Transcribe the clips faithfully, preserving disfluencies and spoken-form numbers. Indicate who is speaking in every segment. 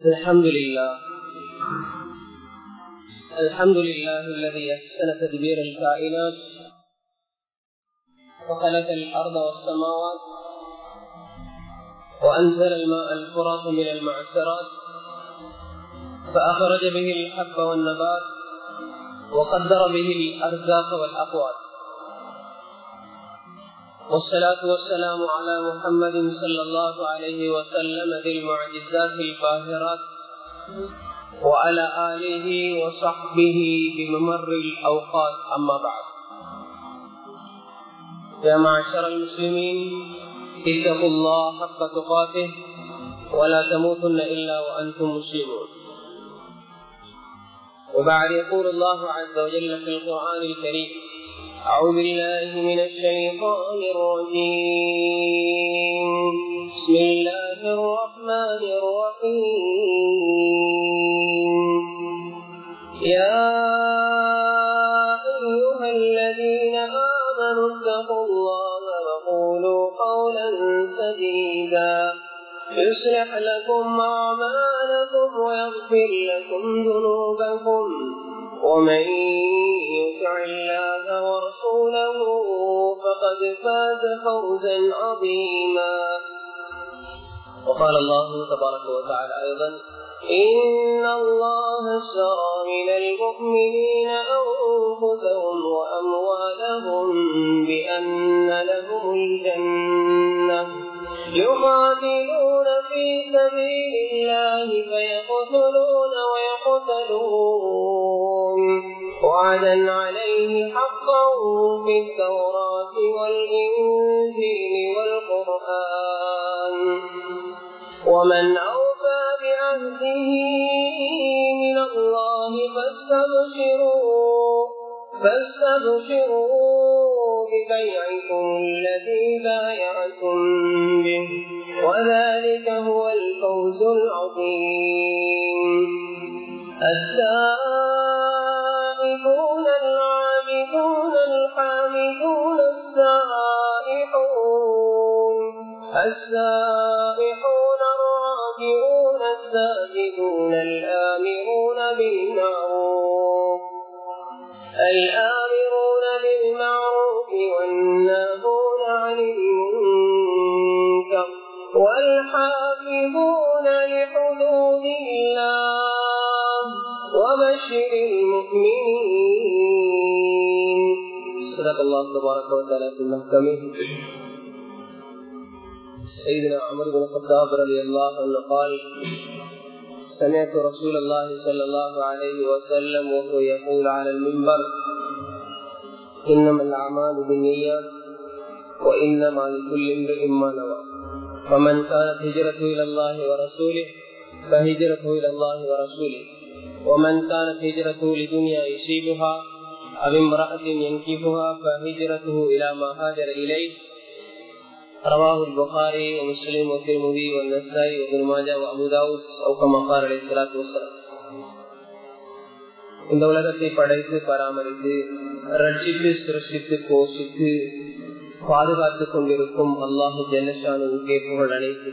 Speaker 1: الحمد لله الحمد لله الذي أحسن تدبير الكائنات وخلق الأرض والسماوات وأنزل الماء الفرات من المعسرات فأخرج به الحب والنبات وقدر به الأرزاق والأقوات، والصلاة والسلام على محمد صلى الله عليه وسلم ذي المعجزات الباهرات وعلى آله وصحبه بممر الأوقات. أما بعد، يا معشر المسلمين اتقوا الله حق تقاته ولا تموتن إلا وأنتم مسلمون. وبعد، يقول الله عز وجل في القرآن الكريم: أعوذ بالله من الشيطان الرجيم، بسم الله الرحمن الرحيم. يا أيها الذين آمنوا اتقوا الله وقولوا قولا سديدا يصلح لكم أعمالكم ويغفر لكم ذنوبكم، ومن يطع الله ورسوله فقد فاز فوزا عظيما. وقال الله تبارك وتعالى أيضا: إن الله اشترى من المؤمنين أنفسهم وأموالهم بأن لهم الجنة يقاتلون في سبيل الله فيقتلون ويقتلون، وعدا عليه حقا في التوراة والإنجيل والقرآن، ومن أوفى بعهده من الله فاستبشروا فاستبشروا ببيعكم الذي بايعتم به، وذلك هو الفوز العظيم. السائحون العابدون الحامدون السائحون السائحون الراكعون الساجدون الآمرون بالمعروف الآمرون بالمعروف والناهون عن المنكر والحافظون لحدود الله وبشر المؤمنين. صدق الله تبارك وتعالى في المحكم. سيدنا عمر بن الخطاب رضي الله عنه قال: سمعت رسول الله صلى الله عليه وسلم وهو يقول على المنبر: إنما الأعمال بالنيات وإنما لكل امرئ ما نوى، فمن كانت هجرته إلى الله ورسوله فهجرته إلى الله ورسوله، ومن كانت هجرته لدنيا يصيبها أو امرأة ينكحها فهجرته إلى ما هاجر إليه. رواه البخاري ومسلم والترمذي والنسائي وابن ماجه وابو داود أو كما قال عليه الصلاة والسلام. இந்த உலகத்தை படைத்து பராமரித்து ரட்சித்து சிருஷ்டித்து போஷித்து பாதுகாத்துக் கொண்டிருக்கும் அல்லாஹு ஜல்லஷானுக்கே புகழ் அனைத்து.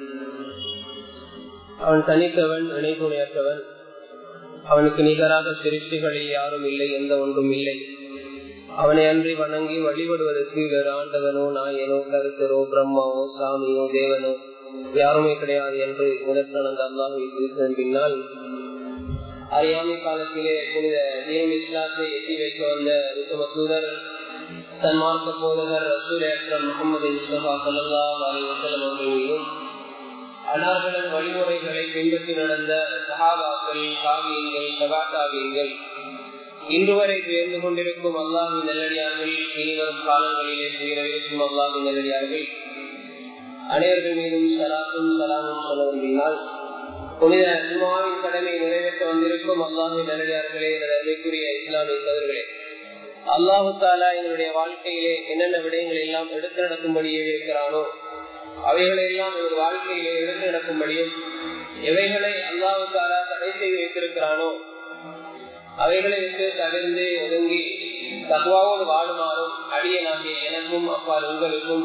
Speaker 1: அவன் தனித்தவன், இணைதுணையற்றவன். அவனுக்கு நிகராக சிருஷ்டிகளில் யாரும் இல்லை, எந்த ஒன்றும் இல்லை. அவனை அன்றி வணங்கி வழிபடுவதற்கு வேறு ஆண்டவனோ நாயனோ கருத்தரோ பிரம்மாவோ சாமியோ தேவனோ யாருமே கிடையாது என்று முதற்கணங்க அல்லாஹ் பின்னால் அறியாமை காலத்திலே புனித தீன் இஸ்லாத்தை எட்டி வைக்க வந்த உத்தம தூதர் தன்மார்க்க போதகர் ரசூல் அக்ரம் முஹம்மது முஸ்தபா ஸல்லல்லாஹு அலைஹி வஸல்லம் அவர்களையும் அன்னார்களின் வழிமுறைகளை பின்பற்றி நடந்த சஹாபாக்கள், தாபியீன்கள், தபா தாபியீன்கள், இன்று வரை உயர்ந்து கொண்டிருக்கும் அல்லாஹ்வின் நல்லடியார்கள், இனிவரும் காலங்களிலே உயரவிருக்கும் அல்லாஹ்வின் நல்லடியார்கள் அனைவர்கள் மீதும் ஸலாத்தும் ஸலாமும் சொல்ல விரும்பினால், புனித ஜும்ஆவின் கடமை நிறைவேற்ற வந்திருக்கும் அல்லாஹ்வின் நல்லடியார்களே, அருமைக்குரிய இஸ்லாமிய சகோதரர்களே, அல்லாஹு தஆலா எங்களுடைய வாழ்க்கையிலே என்னென்ன விடயங்கள் எல்லாம் எடுத்து நடக்கும்படியே இருக்கிறானோ அவைகளை எல்லாம் எங்கள் வாழ்க்கையிலே எடுத்து நடக்கும்படியும், எவைகளை அல்லாஹு தஆலா தடை செய்து வைத்திருக்கிறானோ அவைகளை விட்டு தவிர்ந்து ஒதுங்கி தக்வாவோடு வாழுமாறும் அடியனாகிய எனக்கும் அப்பால் உங்களுக்கும்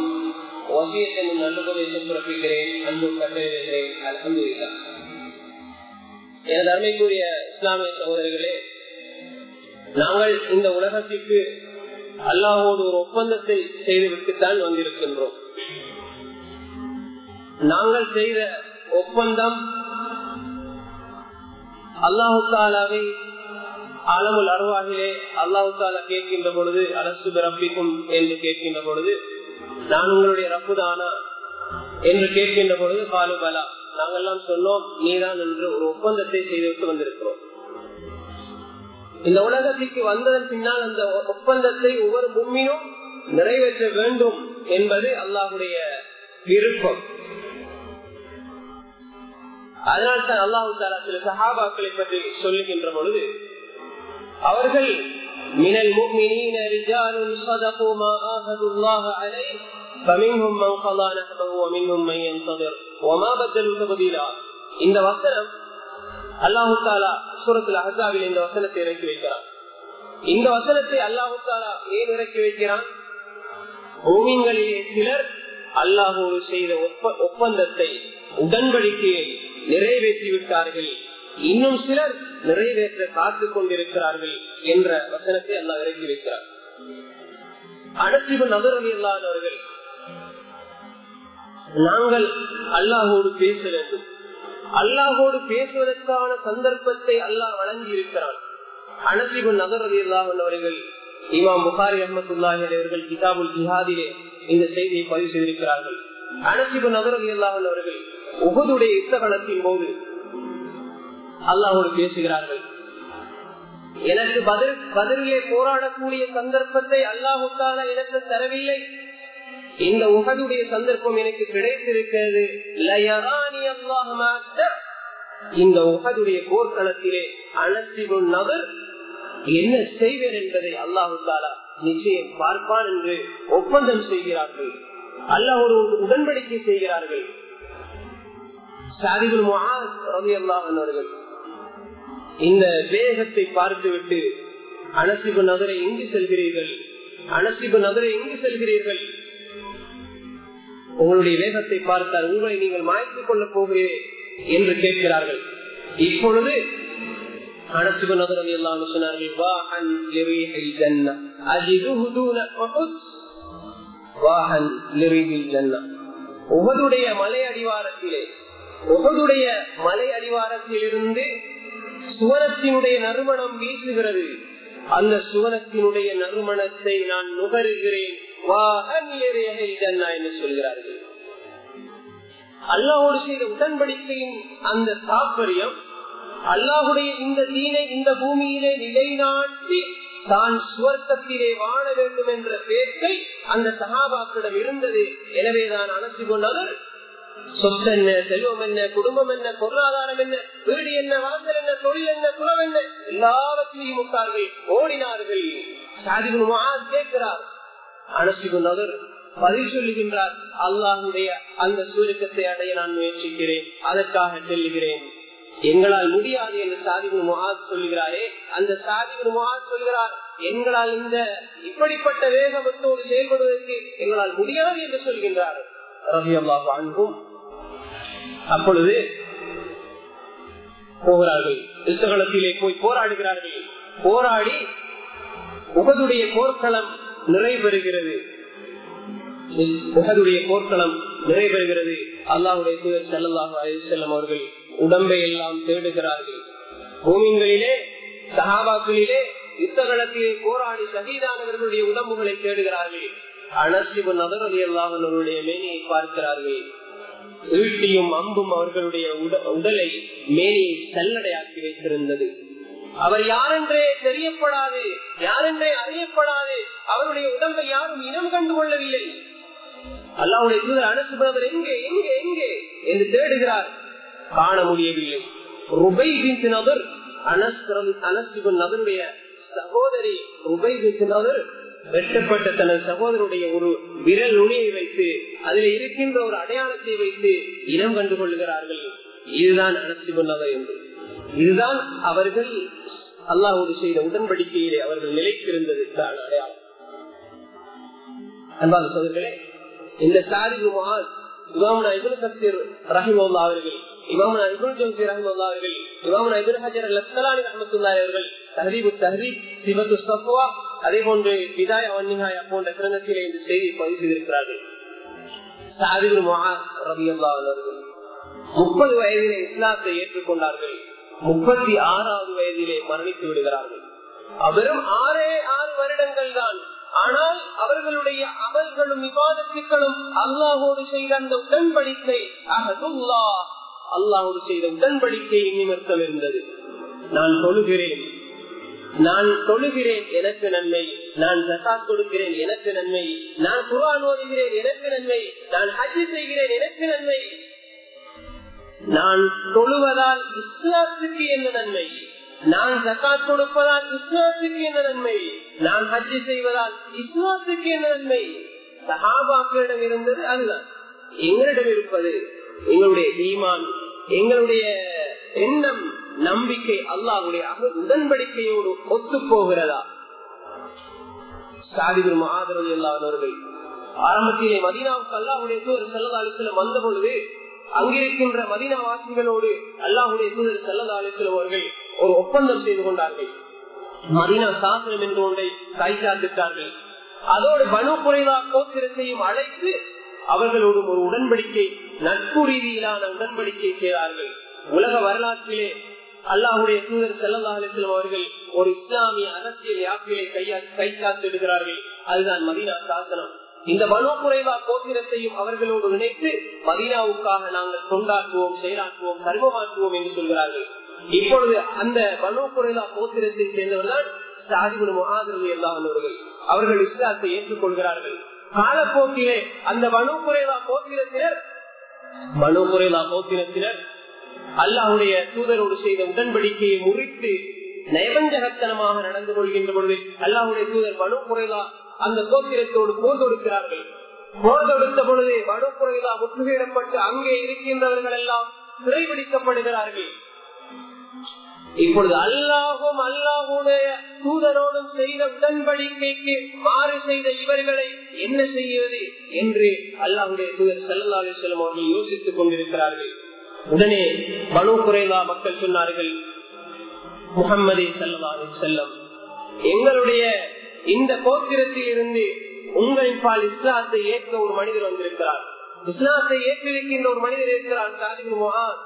Speaker 1: வசியத்தின் நல்லுபதேசம் பிறப்பிக்கிறேன், அன்பு கட்டளையிடுகிறேன். அல்ஹம்துலில்லாஹ். எனது அருமைக்குரிய இஸ்லாமிய சகோதரர்களே, நாங்கள் இந்த உலகத்திற்கு அல்லாஹோடு ஒரு ஒப்பந்தத்தை செய்துவிட்டுத்தான் வந்திருக்கின்றோம். நாங்கள் செய்த ஒப்பந்தம் அல்லாஹு தாலாவை ஆலமுல் அருவாகிலே அல்லாஹு தாலா கேட்கின்ற பொழுது அரசு ரப்பிக்கும் என்று கேட்கின்ற பொழுது, நான் உங்களுடைய ரப்புதானா என்று கேட்கின்ற பொழுது காலுபலா, நாங்கள் எல்லாம் சொன்னோம் நீதான் என்று ஒரு ஒப்பந்தத்தை செய்துவிட்டு வந்திருக்கிறோம். இந்த உலகத்திற்கு வந்ததன் பின்னால் அந்த ஒப்பந்தத்தை ஒவ்வொரு மும்மினும் நிறைவேற்ற வேண்டும் என்பது அல்லாஹுடைய விருப்பம். அதனால்தான் அல்லாஹு தாலா சில சஹாபாக்களை பற்றி சொல்லுகின்ற பொழுது, அவர்கள் மினல் முஃமினீன ரிஜாலுன் ஸதகு மா ஆஹதுல்லாஹ அலைஹி ஃபமின்ஹும் மன் கலா நஹபஹு வமின்ஹும் மன் யன்ததிர் வமா பதலு தபதீலா. இந்த வசனம் அல்லாஹு தாலா சூரத்துல் அஹ்ஸாபில் இந்த வசனத்தை இறக்கி வைக்கிறான். இந்த வசனத்தை அல்லாஹு தாலா ஏன் இறக்கி வைக்கிறான்? மூமின்களிலே சிலர் அல்லாஹோடு செய்த ஒப்பந்தத்தை உடன்படிக்கையை நிறைவேற்றி விட்டார்கள், இன்னும் சிலர் நிறைவேற்ற காத்துக் கொண்டிருக்கிறார்கள் என்ற வசனத்தை அல்லாஹ் இறக்கி வைக்கிறார். அனஸிபு நதர் ரலியல்லாஹு அன்ஹு அவர்கள், நாங்கள் அல்லாஹோடு பேச வேண்டும், அல்லாஹோடு பேசுவதற்கான சந்தர்ப்பத்தை அல்லாஹ் வழங்கி இருக்கிறான். அனஸிபு நதர் ரலியல்லாஹு அன்ஹு அவர்கள் இமாம் புகாரி ரஹ்மத்துல்லாஹி அலைஹி அவர்கள் கிதாபுல் ஜிஹாதிலே இந்த செய்தியை பதிவு செய்திருக்கிறார்கள். அனஸிபு நதர் ரலியல்லாஹு அன்ஹு அவர்கள் உஹதுடைய யுத்தகலத்தின் போது அல்லாஹோடு பேசுகிறார்கள். எனக்கு பதில் பதிலே போராடக்கூடிய சந்தர்ப்பத்தை அல்லாஹு தஆலா எனக்கு தரவில்லை, இந்த உஹதுடைய சந்தர்ப்பம் எனக்கு கிடைத்திருக்கிறது. இந்த உஹதுடைய போர்க்களத்திலே அனஸிபு நதர் என்ன செய்வேன் என்பதை அல்லாஹு தஆலா நிச்சயம் பார்ப்பான் என்று ஒப்பந்தம் செய்கிறார்கள். அல்லாஹ் ஒரு உடன்படிக்கை செய்கிறார்கள். சாதிபுல் முஆஸ் ரலியல்லாஹு அன்ஹு அவர்கள் இந்த வேகத்தை பார்த்துவிட்டு, அனஸிபு நதரை எங்கு செல்கிறீர்கள், அனஸிபு நதரை எங்கு செல்கிறீர்கள், உங்களுடைய வேகத்தை பார்த்தால் உங்களை நீங்கள் மாய்த்துக் கொள்ளப் போகிறீர்கள் என்று கேட்கிறார்கள். இப்பொழுது அனஸிபு நதர் ரலியல்லாஹு அன்ஹு சொன்னார்கள், வாஹன் லிரீஹில் ஜன்னah அஜிதுஹு தூன உஹுத், வாஹன் லிரீஹில் ஜன்னah. உஹதுடைய மலை அடிவாரத்திலே, உஹதுடைய மலை அடிவாரத்தில் இருந்து சுவனத்தினுடைய நறுமணம் வீசுகிறது, அந்த சுவனத்தினுடைய நறுமணத்தை நான் நுகருகிறேன் என்று சொல்கிறார்கள். அல்லாஹோடு செய்த உடன்படிக்கையின் அந்த தாற்பயம், அல்லாஹுடைய இந்த தீனை இந்த பூமியிலே நிலைநாட்டி தான் சுவர்க்கத்திலே வாழ வேண்டும் என்ற பேச்சை அந்த சஹாபாக்களிடம் இருந்தது. எனவேதான் அனஸிபு நதர் சொத்து என்ன, செல்வம் என்ன, குடும்பம் என்ன, பொருளாதாரம் என்ன, வீடு என்ன, வாசல் என்ன, தொழில் என்ன, குலம் என்ன, எல்லாவற்றையும் முட்டார்கள், ஓடினார்கள். சாதிபு முஆஸ் கேட்கிறார், அனஸிபு நதர் பதில் சொல்லுகின்றார், அல்லாஹுடைய அந்த சுவர்க்கத்தை அடைய நான் முயற்சிக்கிறேன், அதற்காக செல்லுகிறேன், எங்களால் முடியாது என்று சாதிபு முஆஸ் சொல்லுகிறாரே, அந்த சாதிபு முஆஸ் சொல்கிறார், எங்களால் இந்த இப்படிப்பட்ட வேகத்தோடு செயல்படுவதற்கு எங்களால் முடியாது என்று சொல்கின்றார் ரலியல்லாஹு அன்ஹும். அப்பொழுது போகிறார்கள், யுத்தகலத்திலே போய் போராடுகிறார்கள். போராடி உஹதுடைய போர்க்களம் நிறைவேறுகிறது. உஹதுடைய போர்க்களம் நிறைவேறுகிறது. அல்லாஹ்வுடைய தூதர் ஸல்லல்லாஹு அலைஹி வஸல்லம் அவர்கள் உடம்பை எல்லாம் தேடுகிறார்கள். பூமிகளிலே சஹாபாக்களிலே யுத்தகலத்திலே போராடி ஷஹீதானவர்களுடைய உடம்புகளை தேடுகிறார்கள். அனஸிபு நதர் ரலியல்லாஹு அன்ஹுடைய மேனியை பார்க்கிறார்கள். ஈட்டியும் அம்பும் அவர்களுடைய உடலை மேனியை சல்லடையாக்கி வைத்திருந்தது. அவர் யாரென்றே தெரியப்படாது, யாரென்றே அறியப்படாது, அவருடைய உடம்பை யாரும் இனம் கண்டு கொள்ளவில்லை. அல்லாஹ்வுடைய தூதர் அனஸிபு நதர் எங்கே எங்கே எங்கே என்று தேடுகிறார், காண முடியவில்லை. ருபை பின்த் நதர், அனஸிபு நதருடைய சகோதரி ருபை பின்த் நதர் வெட்டப்பட்ட தனது சகோதரருடைய ஒரு விரல் நுனியை வைத்து அதில் இருக்கின்ற ஒரு அடையாளத்தை வைத்து இனம் கண்டு கொள்கிறார்கள். இதுதான் அனஸிபு நதர் என்று. இதுதான் அவர்கள் அல்லாஹ்வோடு செய்த உடன்படிக்கையிலே அவர்கள் நிலைத்திருந்தது அடையாளம். அன்பான சகோதரர்களே, இந்த சாதிபு முஆஸ் இமாம் இப்னு கஸீர் ரஹிமஹுல்லாஹ் அவர்கள் இமாம் இப்னு ஜௌஸி ரஹ்மத்துல்லாஹி அவர்கள், இமாம் இப்னு ஹஜர் அல்-அஸ்கலானி ரஹ்மத்துல்லாஹி அவர்கள் தஹ்ரீபு தஹ்ரீப், சிபத்து ஸஃப்வா, அதே போன்று பிதாயா வன் நிஹாயா போன்ற கிரந்தத்திலே இந்த செய்தியை பதிவு செய்திருக்கிறார்கள். சஅத் இப்னு முஆத் ரலியல்லாஹு அன்ஹு முப்பது வயதிலே இஸ்லாத்தை ஏற்றுக்கொண்டார்கள். முப்பத்தி ஆறாவது வயதிலே மரணித்து விடுகிறார்கள். அவரும் ஆறே ஆறு வருடங்கள் தான். ஆனால் அவர்களுடைய அமல்களும் இபாதத்துக்களும் அல்லாஹோடு செய்த அந்த உடன்படிக்கை, அஹதுல்லாஹ், அல்லாஹோடு செய்த உடன்படிக்கை நிமித்தம் இருந்தது. நான் தொழுகிறேன், நான் தொழுகிறேன் எனக்கு நன்மை, நான் ஜகாத் கொடுக்கிறேன் எனக்கு நன்மை, நான் குர்ஆன் ஓதுகிறேன் எனக்கு நன்மை, நான் ஹஜ் செய்கிறேன் எனக்கு நன்மை, நான் தொழுவதால் இஸ்லாத்துக்கு என்ன நன்மை, நான் ஜகாத் கொடுப்பதால் இஸ்லாத்துக்கு என்ன நன்மை, நான் ஹஜ் செய்வதால் இஸ்லாத்துக்கு என்ன நன்மை. சஹாபாக்களிடம் இருந்தது அதுதான். எங்களிடம் இருப்பது எங்களுடைய ஈமான், எங்களுடைய எண்ணம், நம்பிக்கை அல்லாஹ்வுடைய உடன்படிக்கையோடு ஒத்து போகிறதா? சஅத் இப்னு முஆத் ரலியல்லாஹு அன்ஹு ஆரம்பத்திலே மதீனாவுக்கு அல்லாஹ்வுடைய தூதர் ஸல்லல்லாஹு அலைஹி வஸல்லம் வந்த பொழுது அங்கிருக்கின்ற மதீனா வாசிகளோடு அல்லாஹ்வுடைய தூதர் ஸல்லல்லாஹு அலைஹி வஸல்லம் அவர்கள் ஒரு ஒப்பந்தம் செய்து கொண்டார்கள். மதீனா சாசனம் என்று ஒன்றை கைச்சாத்திட்டார்கள். அதோடு பனு குறைலா கோத்திரத்தையும் அழைத்து அவர்களோடு ஒரு உடன்படிக்கை, நட்பு ரீதியிலான உடன்படிக்கை செய்தார்கள். உலக வரலாற்றிலே அல்லாஹ்வுடைய தூதர் ஸல்லல்லாஹு அலைஹி வஸல்லம் அவர்கள் ஒரு இஸ்லாமிய அரசியல் யாத்திரை கைச்சாத்திடுகிறார்கள். அதுதான் மதீனா சாசனம். இந்த பனு குறைலா கோத்திரத்தையும் அவர்களோடு நினைத்து மதீனாவுக்காக நாங்கள் கொண்டாடுவோம், செயலாற்றுவோம், கர்மமாக்குவோம் என்று சொல்கிறார்கள். இப்பொழுது அந்த பனு குறைலா கோத்திரத்தை சேர்ந்தவர்தான் சஅத் இப்னு முஆத் ரலியல்லாஹு அன்ஹு அவர்கள். அவர்கள் இஸ்லாத்தை ஏற்றுக்கொள்கிறார்கள். காலப்போக்கிலே அந்த பனு குறைலா கோத்திரத்தினர் பனு குறைலா கோத்திரத்தினர் அல்லாஹ்வுடைய தூதரோடு செய்த உடன்படிக்கையை முறித்து நயவஞ்சகத்தனமாக நடந்து கொள்கின்ற பொழுது அல்லாஹ்வுடைய தூதர் பனு குறைலா அந்த கோத்திரத்தோடு போர் தொடுக்கிறார்கள். போர் தொடுத்த பொழுது பனு குறைலா முற்றுகையிடப்பட்டு அங்கே இருக்கின்றவர்கள் எல்லாம் சிறைபிடிக்கப்படுகிறார்கள். இப்பொழுது அல்லாஹும் அல்லாஹுடைய தூதரோடும் செய்த உடன்படிக்கைக்கு மாறு செய்த இவர்களை என்ன செய்வது என்று அல்லாஹுடைய தூதர் ஸல்லல்லாஹு அலைஹி வஸல்லம் அவர்கள் யோசித்துக் கொண்டிருக்கிறார்கள். உடனே பனு குறைலா மக்கள் சொன்னார்கள், முஹம்மதே ஸல்லல்லாஹு அலைஹி வஸல்லம், எங்களுடைய இந்த கோத்திரத்தில் இருந்து உங்களின் பால் இஸ்லாத்தை ஏற்க ஒரு மனிதர் வந்திருக்கிறார், இஸ்லாத்தை ஏற்றிருக்கின்ற ஒரு மனிதர் இருக்கிறார், சஅத் இப்னு முஆத்.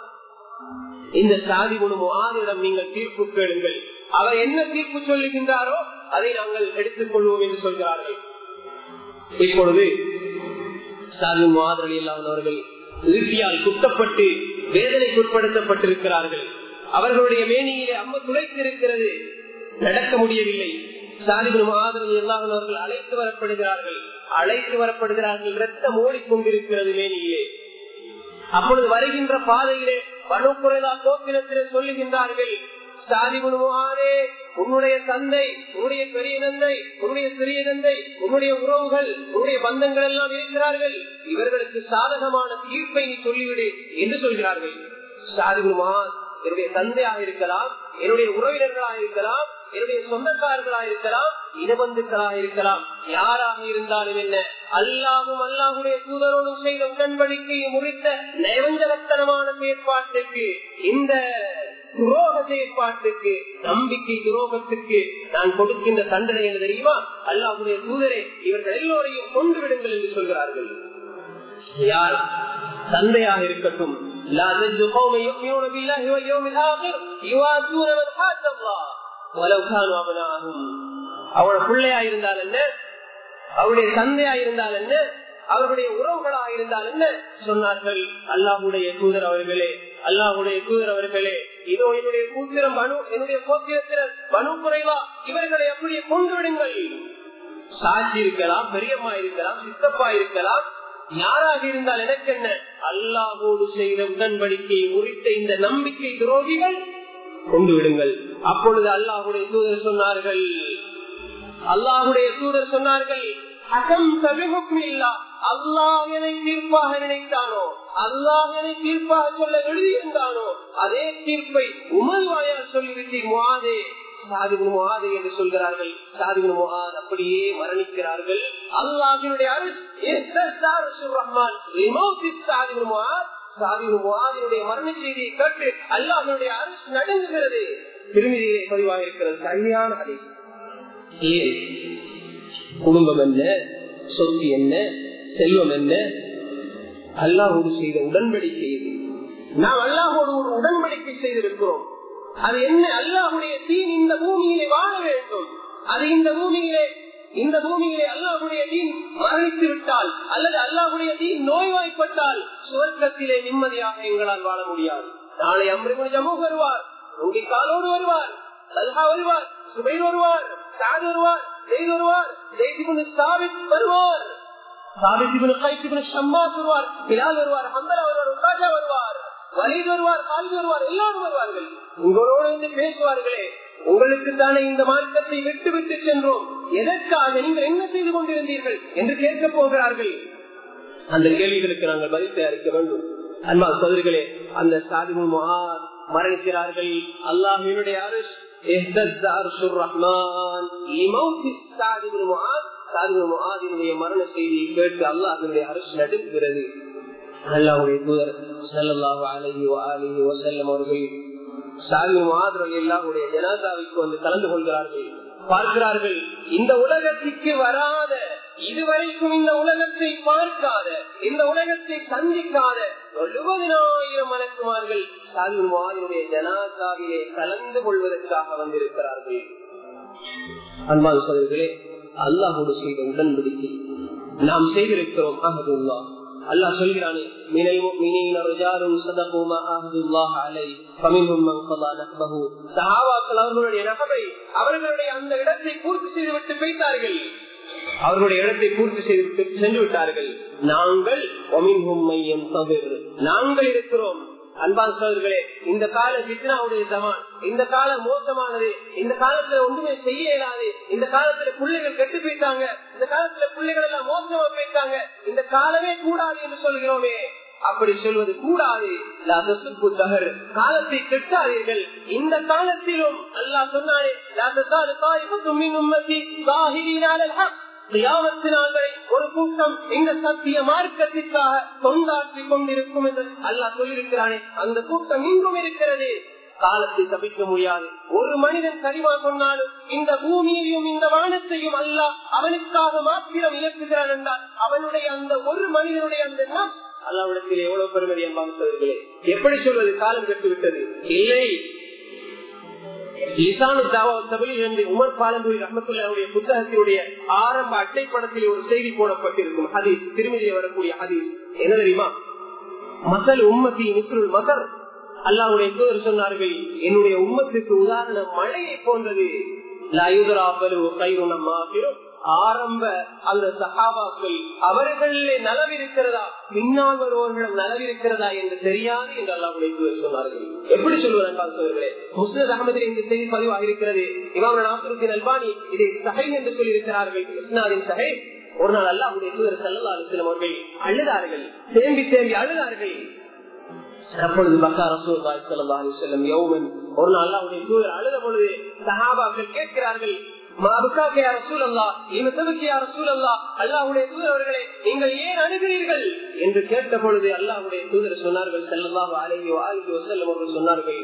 Speaker 1: இந்த சஅத் இப்னு முஆதிடம் நீங்கள் தீர்ப்பு கேளுங்கள், அவர் என்ன தீர்ப்பு சொல்லுகின்றாரோ அதை நாங்கள் எடுத்துக் கொள்வோம் என்று சொல்கிறார்கள். இப்பொழுது சஅத் இப்னு முஆத் ரலியல்லாஹு அன்ஹு அவர்கள் ஈட்டியால் குத்தப்பட்டு வேதனைக்குட்படுத்தப்பட்டிருக்கிறார்கள். அவர்களுடைய மேனியிலே அம்ம துளைத்திருக்கிறது, நடக்க முடியவில்லை. சஅத் இப்னு முஆத் ரலியல்லாஹு அன்ஹு அவர்கள் அழைத்து வரப்படுகிறார்கள். அழைத்து வரப்படுகிறார்கள் ரத்தம் ஓடிக்கொண்டிருக்கிறது மேனியிலே. அப்பொழுது வருகின்ற பாதையிலே பனு குறைலா கோத்திரத்திலே சொல்லுகின்றார்கள், சஅத் இப்னு முஆதே, உன்னுடைய தந்தை, உன்னுடைய பெரிய தந்தை, உன்னுடைய சிறிய தந்தை, உன்னுடைய உறவுகள், உன்னுடைய பந்தங்கள் எல்லாம் இருக்கிறார்கள், இவர்களுக்கு சாதகமான தீர்ப்பை நீ சொல்லிவிடு என்று சொல்கிறார்கள். சஅத் இப்னு முஆத், என்னுடைய தந்தையாக இருக்கலாம், என்னுடைய உறவினர்களாக இருக்கலாம், என்னுடைய சொந்தக்காரர்களாக இருக்கலாம், இனபந்துக்களாக இருக்கலாம், யாராக இருந்தாலும் என்ன, அல்லாஹும் அல்லாஹுடைய தூதரோடும் செய்த உடன்படிக்கையை முறித்த நயவஞ்சகத்தனமான செயற்பாட்டுக்கு, இந்த துரோக செயற்பாட்டுக்கு, நம்பிக்கை துரோகத்துக்கு நான் கொடுக்கின்ற தண்டனை என்று தெரியுமா? அல்லாஹுடைய தூதரே, இவர்கள் எல்லோரையும் கொண்டு விடுங்கள் என்று சொல்கிறார்கள். யார் தந்தையாக இருக்கட்டும், அவருடைய பிள்ளையா இருந்தால் என்ன, அவருடைய தந்தையா இருந்தால் என்ன, அவர்களுடைய உறவுகளாக இருந்தால் என்ன சொன்னார்கள். அல்லாஹுடைய தூதர் அவர்களே, அல்லாஹுடைய தூதர் அவர்களே, இதோ என்னுடைய கூத்திரம் பனு, என்னுடைய கோத்திரத்தினர் பனு குறைலா, இவர்களை அப்படியே கொண்டு விடுங்கள். சாட்சி இருக்கலாம், பெரியம்மா இருக்கலாம், சித்தப்பா இருக்கலாம், யாராக இருந்தால் எனக்கு என்ன, அல்லாஹோடு செய்த உடன்படிக்கையை முறித்த இந்த நம்பிக்கை துரோகிகள் கொண்டு விடுங்கள். அப்பொழுது அல்லாஹுடைய தூதர் சொன்னார்கள், அல்லாஹுடைய தூதர் சொன்னார்கள், அல்லாஹ் எதை தீர்ப்பாக நினைத்தானோ, அல்லாஹ் எதை தீர்ப்பாக சொல்ல எழுதியிருந்தானோ அதே தீர்ப்பை உமது வாயால் சொல்லிவிட்டு முஆதே, சஅத் இப்னு முஆத் என்று சொல்கிறார்கள். சஅத் இப்னு முஆத் அப்படியே மரணிக்கிறார்கள். அல்லாஹ்வினுடைய அரிஷ் இஹ்தஸ அர்ஷுர் ரஹ்மான் லிமௌத்தி சஅத் இப்னு முஆத், சாதினுடைய மரண செய்தியை கேட்டு அல்லாஹ்வுடைய அரசு நடுங்குகிறது. திருமதியிலே பதிவாக இருக்கிறது சரியான ஹதீஸ். ஏன் குடும்பம் என்ன, சொத்து என்ன, செல்வம் என்ன, அல்லாஹ்வோடு செய்த உடன்படிக்கை இது. நாம் அல்லாஹ்வோடு ஒரு உடன்படிக்கை செய்திருக்கிறோம். அது என்ன? அல்லாஹ்வுடைய தீன் இந்த பூமியிலே வாழ வேண்டும். அது இந்த பூமியிலே இந்த பூமியிலே அல்லாஹ்வுடைய தீன் மரணித்து விட்டால் அல்லது அல்லாஹ்வுடைய தீன் நோய்வாய்ப்பட்டால் சுவர்க்கத்திலே நிம்மதியாக எங்களால் வாழ முடியாது. நாளை அம்ரிபுல் ஜமூஹ் வருவார், உங்கி காலோடு வருவார், தல்ஹா வருவார், சுபைர் வருவார், சாத் வருவார், ஜெயித் வருவார், ஜெயித் இப்னு சாபித் வருவார், சாபித் இப்னு கைஸ் இப்னு ஷம்மாஸ் வருவார், பிலால் வருவார், ஹம்தலா வருவார், உகாஷா வருவார், வலீத் வருவார், காலித் வருவார், எல்லாரும் வருவார்கள். உங்களோடு வந்து பேசுவார்களே, உங்களுக்கு தானே இந்த மார்க்கத்தை விட்டு விட்டு சென்றோம், எதற்காக நீங்கள் என்ன செய்து கொண்டிருந்தீர்கள் என்று கேட்க போகிறார்கள். அந்த கேள்விகளுக்கு நாங்கள் பதில் தயாரிக்க வேண்டும். அன்பா சோதரிகளே, அந்த சாதிமுல் முஆத் மரணிக்கிறார்கள். அல்லாஹ்வினுடைய அர்ஷ் இஹ்தஸ்ஸ அர்ஷுர் ரஹ்மான் லிமௌத்தி சாதிமுல் முஆத். சாதிமுல் முஆதினுடைய மரண செய்தியை கேட்டு அல்லாஹ்வினுடைய அர்ஷ் நடுங்குகிறது. அல்லாஹ்வுடைய தூதர் ஸல்லல்லாஹு அலைஹி வஆலிஹி வஸல்லம் அவர்கள் சாதிமுல் முஆத் ரலியல்லாஹுடைய ஜனாஸாவுக்கு வந்து கலந்து கொள்கிறார்கள். பார்க்கிறார்கள், இந்த உலகத்திற்கு வராத, இதுவரைக்கும் இந்த உலகத்தை பார்க்காத, இந்த உலகத்தை சந்திக்காத எழுபதினாயிரம் மலக்குமார்கள் சாதிமுல் முஆதினுடைய ஜனாஸாவிலே கலந்து கொள்வதற்காக வந்திருக்கிறார்கள். அன்பான சகோதரர்களே, அல்லாஹ்வோடு செய்த உடன்படிக்கை நாம் செய்திருக்கிறோம். அஹதுல்லாஹ் அல்லாஹ் சொல்கிறானே, மினல் முஃமினீன ரிஜாலுன் ஸதகு மா அஹதுல்லாஹ் அலைஹி ஃபமின்ஹும் மன் கதா நஹ்பஹு. சஹாபாக்கள் அவர்களுடைய நஹபை, அவர்களுடைய அந்த இடத்தை பூர்த்தி செய்து விட்டு போய்த்தார்கள். அவர்களுடைய இடத்தை பூர்த்தி செய்து விட்டு சென்று விட்டார்கள். நாங்கள் வமின்ஹும் மை யன்தஸிர், நாங்கள் இருக்கிறோம். அன்பான சகோதரர்களே, இந்த கால ஃபித்னாவுடைய ஜமான், இந்த காலம் மோசமானது, இந்த காலத்துல ஒன்றுமே செய்ய இயலாது, இந்த காலத்துல பிள்ளைகள் கெட்டு போயிட்டாங்க, இந்த காலத்துல பிள்ளைகள் எல்லாம் மோசமா போயிட்டாங்க, இந்த காலமே கூடாது என்று சொல்கிறோமே, அப்படி சொல்வது கூடாது. காலத்தை கெட்டாதீர்கள். இந்த காலத்திலும் அல்லாஹ் சொன்னானே, ஒரு கூட்டம் இந்த சத்திய மார்க்கத்திற்காக தொண்டாற்றி கொண்டிருக்கும் என்று அல்லாஹ் சொல்லியிருக்கிறானே, அந்த கூட்டம் இன்றும் இருக்கிறது. காலத்தை தப்பிக்க முடியாது. ஒரு மனிதன் கரிமா சொன்னாலும் இந்த பூமியையும் இந்த வானத்தையும் அல்லாஹ் அவனுக்காக மாத்திரம் இயக்குகிறான் என்றால் அவனுடைய அந்த ஒரு மனிதனுடைய அந்த அல்லாஹ்விடத்தில் எவ்வளவு பெருமதி என்பாங்க சொல்வீர்களே. எப்படி சொல்வது? காலம் கெட்டுவிட்டது. இல்லை, உமர் பாலம்பூரி ரஹ்மத்துல்லாஹி புத்தகத்தினுடைய ஆரம்ப அட்டைப்படத்தில் ஒரு செய்தி போடப்பட்டிருக்கும். ஹதீஸ், திருமதியில் வரக்கூடிய ஹதீஸ் என்ன தெரியுமா? மசல் உம்மத்தி மிஸ்ருல் மதர். அல்லாஹ்வுடைய தூதர் சொன்னார்கள், என்னுடைய உம்மத்துக்கு உதாரணம் மழையை போன்றது. ஆரம்ப அந்த சஹாபாக்கள் அவர்களே நலவிருக்கிறதா, பின்னால் வருவர்களும் நலவிருக்கிறதா என்று தெரியாது என்று அல்லாஹ்வுடைய தூதர் சொன்னார்கள். எப்படி சொல்வதற்காக முஸ்னத் அஹ்மதில் இந்த செய்தி பதிவாக இருக்கிறது. இமாம் நாஸிருத்தீன் அல்பானி இதை ஸஹீஹ் என்று சொல்லி இருக்கிறார்கள். இஸ்னாதின் ஸஹீஹ். ஒரு நாள் அல்லாஹ்வுடைய தூதர் ஸல்லல்லாஹு அலைஹி வஸல்லம் அவர்கள் அழுதார்கள், தேம்பி தேம்பி அழுதார்கள். அப்பொழுது பக்கா ரசூலுல்லாஹி ஸல்லல்லாஹு அலைஹி வஸல்லம் யௌமன், ஒரு நாள் அல்லாஹ்வுடைய தூதர் அழுத பொழுது சஹாபாக்கள் கேட்கிறார்கள், அல்லாஹ்வுடைய தூதரவர்களே, நீங்கள் ஏன் அழுகிறீர்கள் என்று கேட்ட பொழுது அல்லாஹ்வுடைய தூதர் சொன்னார்கள், ஸல்லல்லாஹு அலைஹி வஸல்லம் அவர்கள் சொன்னார்கள்,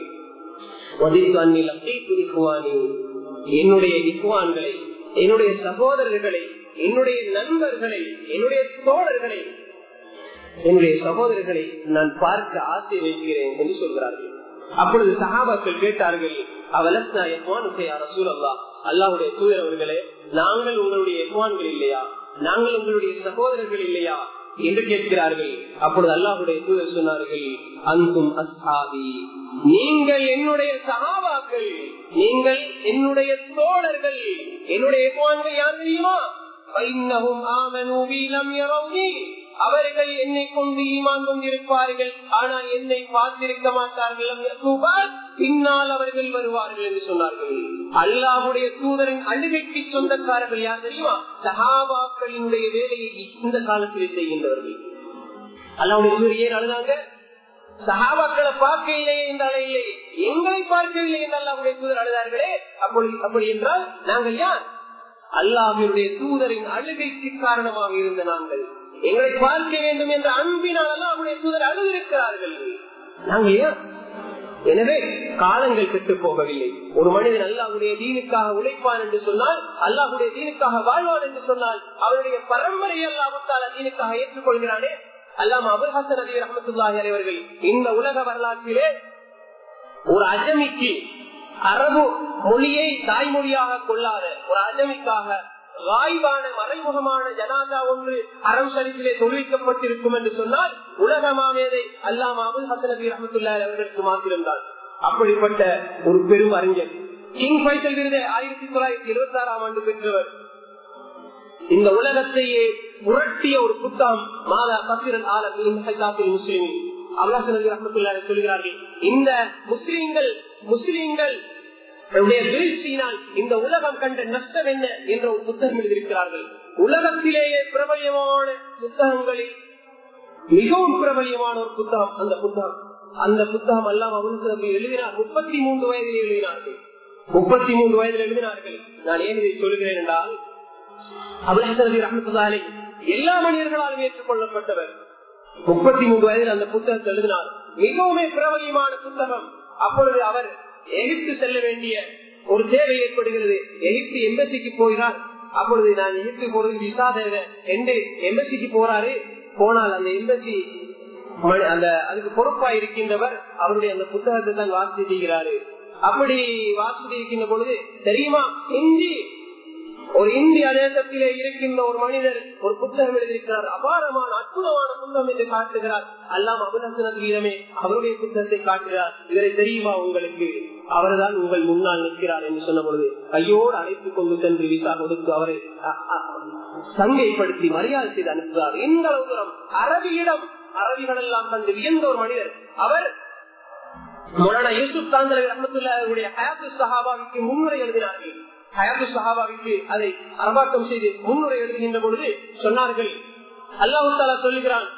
Speaker 1: என்னுடைய இக்வான்களை, என்னுடைய சகோதரர்களை, என்னுடைய நண்பர்களை, என்னுடைய தோழர்களை, என்னுடைய சகோதரர்களை நான் பார்க்க ஆசை வைக்கிறேன் என்று சொல்கிறார்கள். அப்பொழுது சஹாபாக்கள் கேட்டார்கள், அவலஸ்னா யக்வானுக யா ரசூலல்லாஹ், அல்லாஹ்வுடைய தூதர் அவர்களே, நாங்கள் உங்களுடைய யக்வான்கள் இல்லையா, நாங்கள் உங்களுடைய சகோதரர்கள் இல்லையா என்று கேட்கிறார்கள். அப்பொழுது அல்லாஹ்வுடைய தூதர் சொன்னார்கள், அன்தும் அஸ்ஹாபி, நீங்கள் என்னுடைய சஹாபாக்கள், நீங்கள் என்னுடைய தோழர்கள். என்னுடைய யக்வான்கள் யார் தெரியுமா? ஃபைன்னஹும் ஆமனூ பி லம் யரௌனி, அவர்கள் என்னை கொண்டு ஈமான் கொண்டிருப்பார்கள், ஆனால் என்னை பார்த்திருக்க மாட்டார்கள், பின்னால் அவர்கள் வருவார்கள் என்று சொன்னார்கள். அல்லாஹ்வுடைய தூதரின் அழுகைக்கு சொந்தக்காரர்கள் யார் தெரியுமா? சஹாபாக்களினுடைய வேலையை இந்த காலத்தில் செய்கின்றவர்கள். அல்லாஹ்வுடைய தூதர் ஏன் அழுதாங்க? சஹாபாக்களை பார்க்கவில்லை என்றாலே இல்லை, எங்களை பார்க்கவில்லை என்று அல்லாஹ்வுடைய தூதர் அழுதார்களே. அப்படி அப்படி என்றால் நாங்கள் யார்? அல்லாஹ்வுடைய தூதரின் அழுகைக்கு காரணமாக இருந்த நாங்கள். எங்களை பார்க்க வேண்டும் என்ற அன்பினால் அல்லாஹ்வுடைய தூதர் அழுதிருக்கிறார்கள். நாங்கள் ஏன்? எனவே காலங்கள் கெட்டு போகவில்லை. ஒரு மனிதன் அல்லாஹ்வுடைய தீனுக்காக உழைப்பான் என்று சொன்னால், அல்லாஹ்வுடைய தீனுக்காக வாழ்வான் என்று சொன்னால், அவருடைய பரம்பரை அல்லாஹ் தஆலா தீனுக்காக ஏற்றுக்கொள்கிறானே. அல்லாமா அபுல் ஹசன் அலி ரஹ்மத்துல்லாஹி அலைஹி அவர்கள் இந்த உலக வரலாற்றிலே ஒரு அஜமிக்கு அரபு மொழியை தாய்மொழியாக கொள்ளாத ஒரு அஜமிக்காக வாய்வான மறைமுகமான ஜனாதா ஒன்று அறம் ஷரீஃபிலே தொழுவிக்கப்பட்டிருக்கும் என்று சொன்னால் உலகமானதை அல்லாமா அபுல் ஹசன் அலி ரஹ்மத்துல்லாஹி அவர்களுக்கு மாத்திரம்தான். அப்படிப்பட்ட ஒரு பெரும் அறிஞர், கிங் ஃபைசல் விருதை ஆயிரத்தி தொள்ளாயிரத்தி எழுபத்தி ஆறாம் ஆண்டு பெற்றவர். இந்த உலகத்தையே புரட்டிய ஒரு புத்தகம் மாதா கசிரல் ஆலம் முஸ்லிம் சொல்கிறார்கள். இந்த முஸ்லிம்கள் முஸ்லிம்கள் வீழ்ச்சியினால் இந்த உலகம் கண்ட நஷ்டம் என்ன என்ற ஒரு புத்தகம் எழுதியிருக்கிறார்கள். உலகத்திலேயே பிரபலியமான புத்தகங்களில் மிகவும் பிரபலியமான ஒரு புத்தகம் அந்த புத்தகம். அந்த புத்தகம் எல்லாம் அபுல் எழுதினார். முப்பத்தி மூன்று வயதில் எழுதினார்கள். முப்பத்தி மூன்று வயதில் எழுதினார்கள். நான் ஏன் இதை சொல்கிறேன் என்றால், அபுல் ஹசன் அலி ரஹ்மத்துல்லாஹி அலைஹி எல்லா மனிதர்களாலும் ஏற்றுக்கொள்ளப்பட்டவர். முப்பத்தி மூன்று வயதில் அந்த புத்தகத்தை எழுதினார். மிகவும் பிரபலியமான புத்தகம். அப்பொழுது அவர் எகிப்து செல்ல வேண்டிய ஒரு தேவை ஏற்படுகிறது. எகிப்து எம்பசிக்கு போகிறார். அப்பொழுது நான் எகிப்து போறது விசா தேவை என்று எம்பசிக்கு போறாரு. போனால் அந்த எம்பசி அந்த அதுக்கு பொறுப்பா இருக்கின்றவர் அவருடைய அந்த புத்தகத்தை தான் வாசிக்கிறாரு. அப்படி வாசித்து இருக்கின்ற பொழுது தெரியுமா, ஹிந்தி ஒரு இந்திய தேசத்திலே இருக்கின்ற ஒரு மனிதர் ஒரு புத்தகம் எழுதியிருக்கிறார், அபாரமான அற்புதமான புத்தகம் என்று காட்டுகிறார். அல்லாம் அபுல் ஹசன் அலியிடமே அவருடைய புத்தகத்தை காட்டுகிறார். இதனை தெரியுமா உங்களுக்கு? அவர்தான் உங்கள் முன்னால் நிற்கிறார் என்று சொன்ன பொழுது கையோடு அழைத்துக் கொண்டு சென்று விசா கொடுத்து அவரை சங்கைப்படுத்தி மரியாதை செய்து அனுப்புகிறார். இந்த தூரம் அரபியிடம் அரபிகள் எல்லாம் கண்டு வியந்த ஒரு மனிதர் அவர். மௌலானா யூசுப் தாந்தலி ரஹ்மத்துல்லாஹி அலைஹி ஹயாத்து ஸஹாபாவுக்கு முன்னுரை எழுதினார்கள். ஹயாத்து ஸஹாபாவுக்கு அதை அரபாக்கம் செய்து முன்னுரை எழுதுகின்ற பொழுது சொன்னார்கள், அல்லாஹ் தஆலா சொல்லுகிறான்,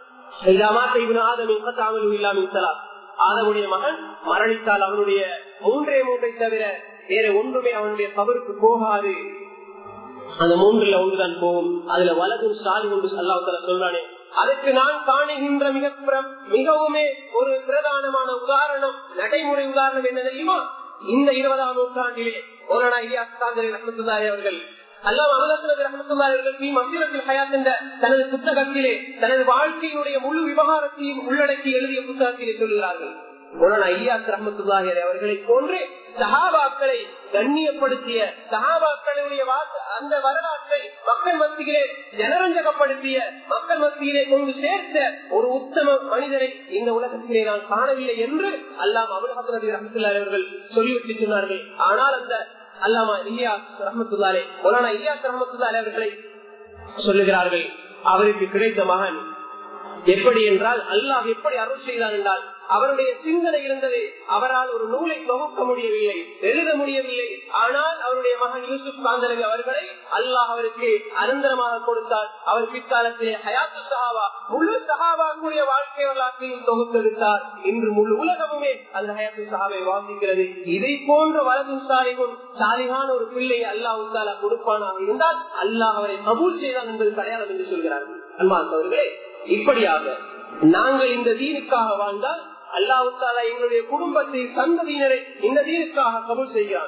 Speaker 1: ஆதமுடைய மகன் மரணித்தால் அவனுடைய மூன்றே மூன்றை தவிர வேற ஒன்றுமே அவனுடைய கபருக்கு போகாது. அந்த மூன்றுல ஒன்றுதான் போகும். அதுல வலதும் சாலி ஒன்று அல்லாஹ் தஆலா சொல்றானே, அதுக்கு நான் காணுகின்ற மிக மிகவுமே ஒரு பிரதானமான உதாரணம், நடைமுறை உதாரணம் என்ன தெரியுமா? இந்த இருபதாம் நூற்றாண்டிலே மௌலானா இலியாஸ் காந்தரி ரஹ்மத்துல்லாஹி அவர்கள் அல்லாஹ் அபுல் ரஹ்மத்துல்லாஹி அவர்கள் பி மஸ்திரத்தில் ஹயாத் என்ற தனது புத்தகத்திலே தனது வாழ்க்கையினுடைய முழு விவகாரத்தையும் உள்ளடக்கி எழுதிய புத்தகத்திலே சொல்கிறார்கள். மௌலானா இலியாஸ் ரஹ்மத்துல்லாஹி அவர்களை போன்று சஹாபாக்களை கண்ணியப்படுத்திய, சஹாபாக்களுடைய அந்த வரலாற்றை மக்கள் மத்தியிலே ஜனரஞ்சகப்படுத்திய, மக்கள் மத்தியிலே கொண்டு சேர்த்த ஒரு உத்தம மனிதரை இந்த உலகத்திலே நான் காணவில்லை என்று அல்லாஹ் அபுல் ஹசன் ரஹ்மத்துல்லாஹி அவர்கள் சொல்லிவிட்டு சொன்னார்கள். ஆனால் அந்த அல்லாமா இலியாஸ் ரஹ்மத்துல்லாஹி மௌலானா இலியாஸ் ரஹ்மத்துல்லாஹி அவர்களை சொல்லுகிறார்கள், அவருக்கு கிடைத்த மகன் எப்படி என்றால், அல்லாஹ் எப்படி அருள் செய்தார் என்றால், அவருடைய சிந்தனை இருந்தது. அவரால் ஒரு நூலை தொகுக்க முடியவில்லை, எழுத முடியவில்லை. ஆனால் அவருடைய மகன் யூசுப் காந்தலவி அவர்களை அல்லாஹ் அவருக்கு அனந்தரமாக கொடுத்தார். அவர் பிற்காலத்திலே ஹயாத்து சஹாபா முழு சஹாபாக்குடைய வாழ்க்கை வரலாற்றையும் தொகுத்தெடுத்தார். இன்று முழு உலகமுமே அந்த ஹயாத்து சஹாபை வாசிக்கிறது. இதை போன்ற வலதும் சாலிகும் சாலிகான ஒரு பிள்ளை அல்லாஹ் உத்தாலா கொடுப்பானாக இருந்தால் அல்லாஹ் அவரை கபூல் செய்தான் என்பது கிடையாது என்று சொல்கிறார்கள். அன்பான அவர்களே, இப்படியாக நாங்கள் இந்த தீனுக்காக வாழ்ந்தால் அல்லாஹ் தஆலா எங்களுடைய குடும்பத்தை, சந்ததியினரை இந்த தீனுக்காக கபூல் செய்கிறான்.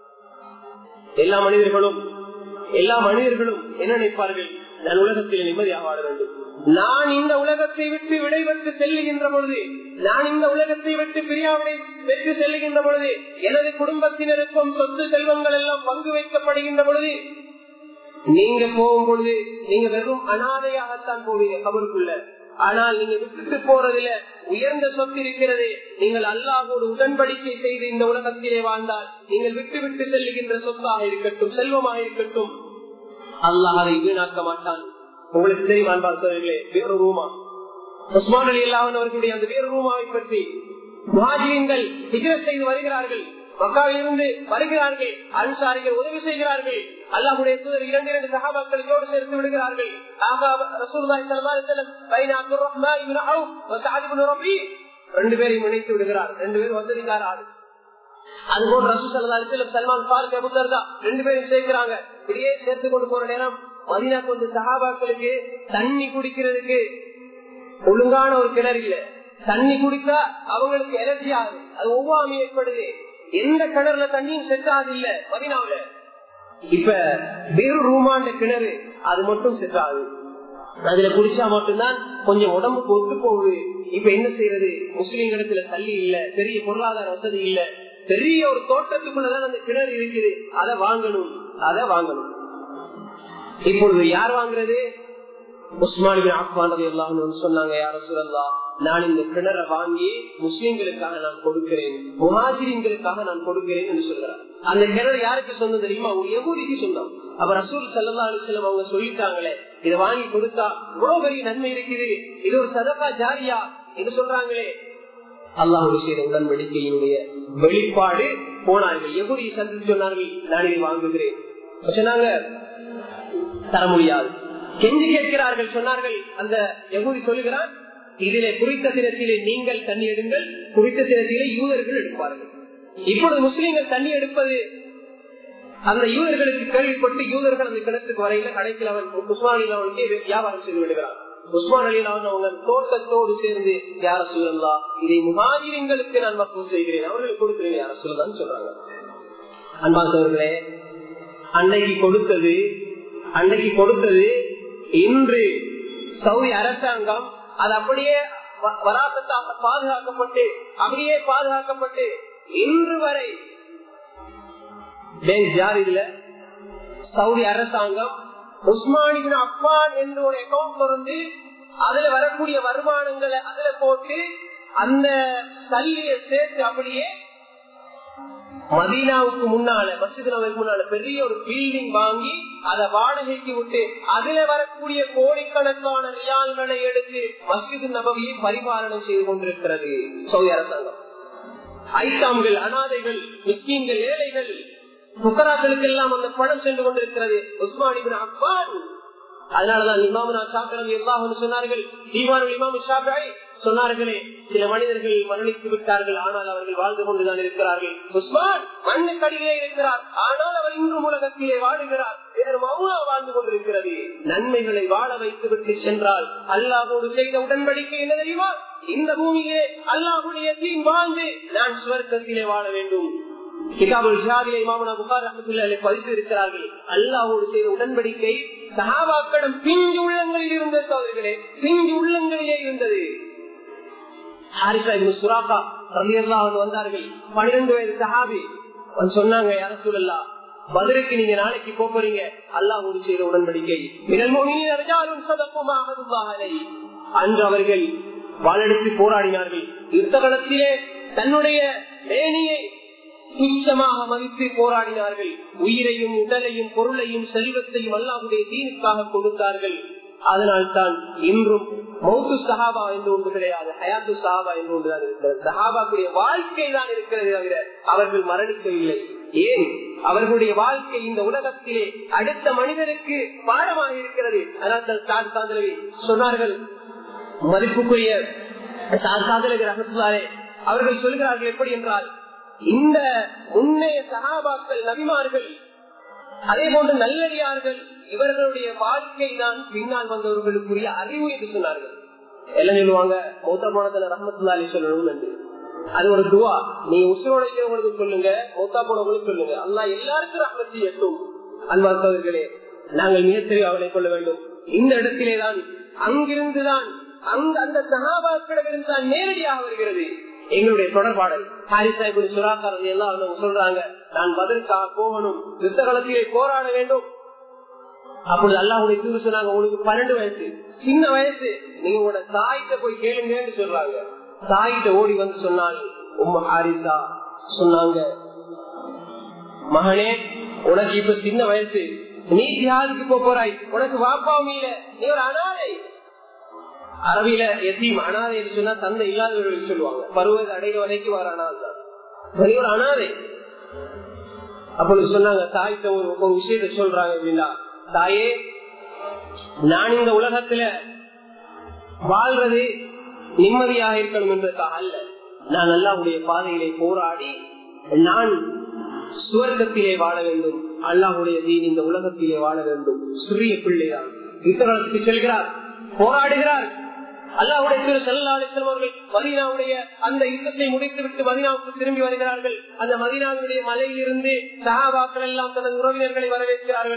Speaker 1: எல்லா மனிதர்களும் எல்லா மனிதர்களும் என்ன நினைப்பார்கள்? நான் உலகத்தில் நிம்மதியாக வாழ வேண்டும். நான் இந்த உலகத்தை விட்டு விடைபெற்று செல்லுகின்ற பொழுது, நான் இந்த உலகத்தை விட்டு பிரியாவிடை பெற்று செல்லுகின்ற பொழுது, எனது குடும்பத்தினருக்கும் சொத்து செல்வங்கள் எல்லாம் பங்கு வைக்கப்படுகின்ற பொழுது, நீங்க போகும் பொழுது நீங்க வெறும் அனாதையாகத்தான் போவீங்க கபருக்குள்ள. ஆனால் நீங்க விட்டுட்டு போறதுல உயர்ந்த சொத்து இருக்கிறது. நீங்கள் அல்லாஹ்வோடு உடன்படிக்கை செய்து இந்த உலகத்திலே வாழ்ந்தால் நீங்கள் விட்டு விட்டு செல்லுகின்ற சொத்தாக இருக்கட்டும், செல்வமாக இருக்கட்டும், அல்லாஹ் அதை வீணாக்க மாட்டான். உங்களுக்கு தெரியும் அன்பார்களே, வேறு ரூமா உஸ்மான் அலி அல்லாஹ் அவர்களுடைய அந்த வேறு ரூமாவை பற்றி முஹாஜிரீன்கள் ஹிஜ்ரத் செய்து வருகிறார்கள், மக்காவிலிருந்து வருகிறார்கள், அன்சாரிகள் உதவி செய்கிறார்கள். அல்லாஹ்வுடைய தூதர் இரண்டு இரண்டு சஹாபாக்களோடு சேர்த்து விடுகிறார்கள். ரெண்டு பேரையும் இணைத்து விடுகிறார். ரெண்டு பேரும் வசதிக்கார ஆளு. அதுபோல் ரசூல் ஸல்லல்லாஹு அலைஹி வஸல்லம், சல்மான் ஃபாரிக், அபூ தர்தா ரெண்டு பேரும் சேர்க்கிறாங்க. இப்படியே சேர்த்து கொண்டு போற நேரம் மதீனாக்கு வந்து சஹாபாக்களுக்கு தண்ணி குடிக்கிறதுக்கு ஒழுங்கான ஒரு கிணறு இல்ல. தண்ணி குடித்தா அவங்களுக்கு எலர்ஜி ஆகுது, அது ஒவ்வாமை ஏற்படுது. எந்த கிணறுல தண்ணியும் செட் ஆகுது இல்ல மதீனாவுல. இப்ப வேறு ரூமாண்ட கிணறு அது மட்டும் செட் ஆகுது. அதுல குடிச்சா மட்டும்தான் கொஞ்சம் உடம்புக்கு ஒத்து போகுது. இப்ப என்ன செய்யறது? முஸ்லீம் இடத்துல தள்ளி இல்ல, பெரிய பொருளாதார வசதி இல்ல, பெரிய ஒரு தோட்டத்துக்குள்ளதான் அந்த கிணறு இருக்குது, அதை வாங்கணும் அதை வாங்கணும். இப்பொழுது யார் வாங்குறது? உஸ்மான் இப்னு அஃபான் ரலியல்லாஹு அன்ஹு சொன்னாங்க, யா ரசூலல்லாஹ், நான் இந்த கிணறை வாங்கி முஸ்லிம்களுக்காக நான் கொடுக்கிறேன், முஹாஜிரின்களுக்காக நான் கொடுக்கிறேன் என்று சொல்றார். அந்த கிணறு யாருக்கு சொந்தம் தெரியுமா? ஒரு யகூதிக்கு சொந்தம். அப்ப ரசூல் ஸல்லல்லாஹு அலைஹி வஸல்லம் அவங்க சொல்லிட்டாங்களே, இதை வாங்கி கொடுத்தா இவ்வளவு பெரிய நன்மை இருக்குது, இது ஒரு சதகா ஜாரியா என்று சொல்றாங்களே. அல்லாஹ்வுடைய செய்த உடன்படிக்கையினுடைய வெளிப்பாடு போனார்கள். யகூதியை சந்தித்து சொன்னார்கள், நான் இதை வாங்குகிறேன். சொன்னாங்க தர முடியாது. கெஞ்சி கேட்கிறார்கள். சொன்னார்கள், அந்த யகூதி சொல்லுகிறான், இதிலே குறித்த தினத்திலே நீங்கள் தண்ணி எடுங்கள், குறித்த தினத்திலே யூதர்கள் எடுப்பார்கள். இப்பொழுது முஸ்லீம்கள் தண்ணி எடுப்பது அந்த யூதர்களுக்கு கேள்விப்பட்டு யூதர்கள் அந்த கிணத்துக்கு வரையில கடைசியில் அவன் உஸ்மான் அலி அவனுக்கு வியாபாரம் செய்து விடுகிறான். உஸ்மான் அலி அவன் அவங்க தோட்டத்தோடு சேர்ந்து யார சொல்லலாம், இதை முஹாஜிரின்களுக்கு நான் வக்ஃப் செய்கிறேன், அவர்களுக்கு கொடுக்கிறேன் யார சொல்லலாம்னு சொல்றாங்க. அன்பாசவர்களே, அன்னைக்கு கொடுத்தது அன்னைக்கு கொடுத்தது இன்று சவுதி அரசாங்கம் அது அப்படியே வராசத்தாக பாதுகாக்கப்பட்டு அப்படியே பாதுகாக்கப்பட்டு இன்று வரை சவுதி அரசாங்கம் உஸ்மான் இப்னு அஃபான் என்ற ஒரு அக்கௌண்ட் திறந்து அதுல வரக்கூடிய வருமானங்களை அதுல போட்டு அந்த சல்லியை சேர்த்து அப்படியே மதீனாவுக்கு முன்னால மஸ்ஜித் நபவிக்கு முன்னால பெரிய ஒரு பில்டிங் வாங்கி அதை வாடகைக்கு விட்டு அதுல வரக்கூடிய கோடிக்கணக்கான ரியால்களை எடுத்து மஸ்ஜித் நபவியை பரிபாலனம் செய்து கொண்டிருக்கிறது சவுதி அரசாங்கம். ஐத்தாம்கள், அனாதைகள், மிஸ்கீன்கள், ஏழைகள், புக்கராக்களுக்கு எல்லாம் அந்த பணம் சென்று கொண்டிருக்கிறது உஸ்மான் இப்னு அஃபான். அதனாலதான் இமாமுனா ஷாஃபி ரலியல்லாஹு அன்ஹு சொன்னார்கள், ஈமானுல் இமாம் ஷாஃபிஈ சொன்னார்களே, சில மனிதர்கள் மரணித்து விட்டார்கள், ஆனால் அவர்கள் வாழ்ந்து கொண்டுதான் இருக்கிறார்கள். உஸ்மான் மண்ணுக்கடியிலே இருக்கிறார், ஆனால் அவர் இன்றும் உலகத்திலே வாழுகிறார், வாழ்ந்து கொண்டிருக்கிறது. நன்மைகளை வாழ வைத்து விட்டு சென்றால் அல்லாஹ்வோடு செய்த உடன்படிக்கை என்ன தெரியுமா? இந்த பூமியிலே அல்லாஹ்வுடைய தீன் வாழ்ந்து நான் சுவர்க்கத்திலே வாழ வேண்டும். கிதாபுல் ஜிஹாதிலே இமாம் புகாரி ரஹ்மத்துல்லாஹி அலைஹி பதிவு இருக்கிறார்கள், அல்லாஹ்வோடு செய்த உடன்படிக்கை சஹாபாக்களிடம் பிஞ்சு உள்ளங்களில் இருந்த சகோதரர்களே, பிஞ்சு உள்ளங்களிலே இருந்தது. ஹாரிஸா இப்னு சுராகா ரலியல்லாஹு அன்ஹு வந்தார்கள், பன்னிரண்டு வயது சஹாபி. சொன்னாங்க, யா ரசூலல்லாஹ், பத்ருக்கு நீங்க நாளைக்கு போறீங்க, அல்லாஹ்வோடு செய்த உடன்படிக்கை. மினல் முஃமினீன ரிஜாலுன் ஸதகு மா அஹதுல்லாஹ் அலைஹி. அன்று அவர்கள் வாளெடுத்து போராடினார்கள். யுத்த களத்திலே தன்னுடைய மேனியை துச்சமாக மதித்து போராடினார்கள். உயிரையும் உடலையும் பொருளையும் செல்வத்தையும் அல்லாஹ்வுடைய தீனுக்காக கொடுத்தார்கள். அதனால் தான் இன்றும் மௌத்து சஹாபா என்று ஒன்று கிடையாது, ஹயாத்து சஹாபா என்று ஒன்றுதான் இருக்கிறது. சஹாபாக்குடைய வாழ்க்கை தான் இருக்கிறது தவிர அவர்கள் மரணிக்கவில்லை. ஏன்? அவர்களுடைய வாழ்க்கை இந்த உலகத்திலே அடுத்த மனிதனுக்கு பாடமாக இருக்கிறது. அதனால் சொன்னார்கள், மதிப்புக்குரிய ரஹ்மத்துல்லாஹி அவர்கள் சொல்கிறார்கள், எப்படி என்றால், இந்த முன்னைய சஹாபாக்கள், நபிமார்கள், அதே போன்று நல்லடியார்கள், இவர்களுடைய வாழ்க்கை தான் பின்னால் வந்தவர்களுக்குரிய அறிவு என்று சொன்னார்கள். எல்லாம் சொல்லுவாங்க, மௌத்தாபோனத்துல ரஹ்மத்துல்லாஹி சொல்லணும் என்று. அது ஒரு துவா. நீங்க உசுரோடைக்கு சொல்லுங்க, மௌத்தா போனவங்களுக்கு சொல்லுங்க, அல்லாஹ் எல்லாருக்கும் ரஹ்மத் செய்யட்டும். அன்பார்ந்தவர்களே, நாங்கள் மிக தெளிவாக கொள்ள வேண்டும். இந்த இடத்திலேதான், அங்கிருந்துதான், அங்கு அந்த சஹாபாக்களிடம் தான் நேரடியாக வருகிறது எங்களுடைய தொடர்பாடல். ஹாரிஸா இப்னு சுராகா ரலியல்லாஹு அன்ஹு சொல்றாங்க, நான் பத்ருக்காக போகணும், யுத்த களத்திலே போராட வேண்டும். அப்பொழுது அல்லாஹ்வுடைய தூதர் சொன்னாங்க, உங்களுக்கு பன்னெண்டு வயசு, சின்ன வயசு, நீங்க உங்களோட தாயிட்ட போய் கேளுங்கன்னு சொல்றாங்க. தாயிட்ட ஓடி வந்து சொன்னால், உம்மு ஹாரிஸா சொன்னாங்க, மகனே, உனக்கு இப்ப சின்ன வயசு, நீ ஜிஹாதுக்கு போறாய், உனக்கு வாப்பாவும் இல்ல, நீ ஒரு அனாதை. அரபியில எத்தீம், அனாதை என்று சொன்னா தந்தை இல்லாதவர்கள் சொல்லுவாங்க. பருவத்தை அடைகிற வரைக்கும் வர அனாதை தான், ஒரு அனாதை. அப்பொழுது சொன்னாங்க, தாய்த்த ஒரு ஒரு விஷயத்த சொல்றாங்க அப்படின்னா, தாயே, நான் இந்த உலகத்துல வாழ்றது நிம்மதியாக இருக்கணும் என்பதற்காக அல்ல, நான் அல்லாஹ்வுடைய பாதையிலே போராடி நான் சுவர்க்கத்திலே வாழ வேண்டும், அல்லாஹ்வுடைய தீன் இந்த உலகத்திலே வாழ வேண்டும். சிறிய பிள்ளைதான், யுத்தகலத்துக்கு செல்கிறார், போராடுகிறார். அல்லாஹ்வுடைய தூதர் ஸல்லல்லாஹு அலைஹி வஸல்லம் அவர்கள் மதீனாவுடைய அந்த யுத்தத்தை முடித்துவிட்டு மதீனாவுக்கு திரும்பி வருகிறார்கள். அந்த மதீனாவுடைய மலையிலிருந்து சஹாபாக்கள் எல்லாம் தனது உறவினர்களை வரவேற்கிறார்கள்.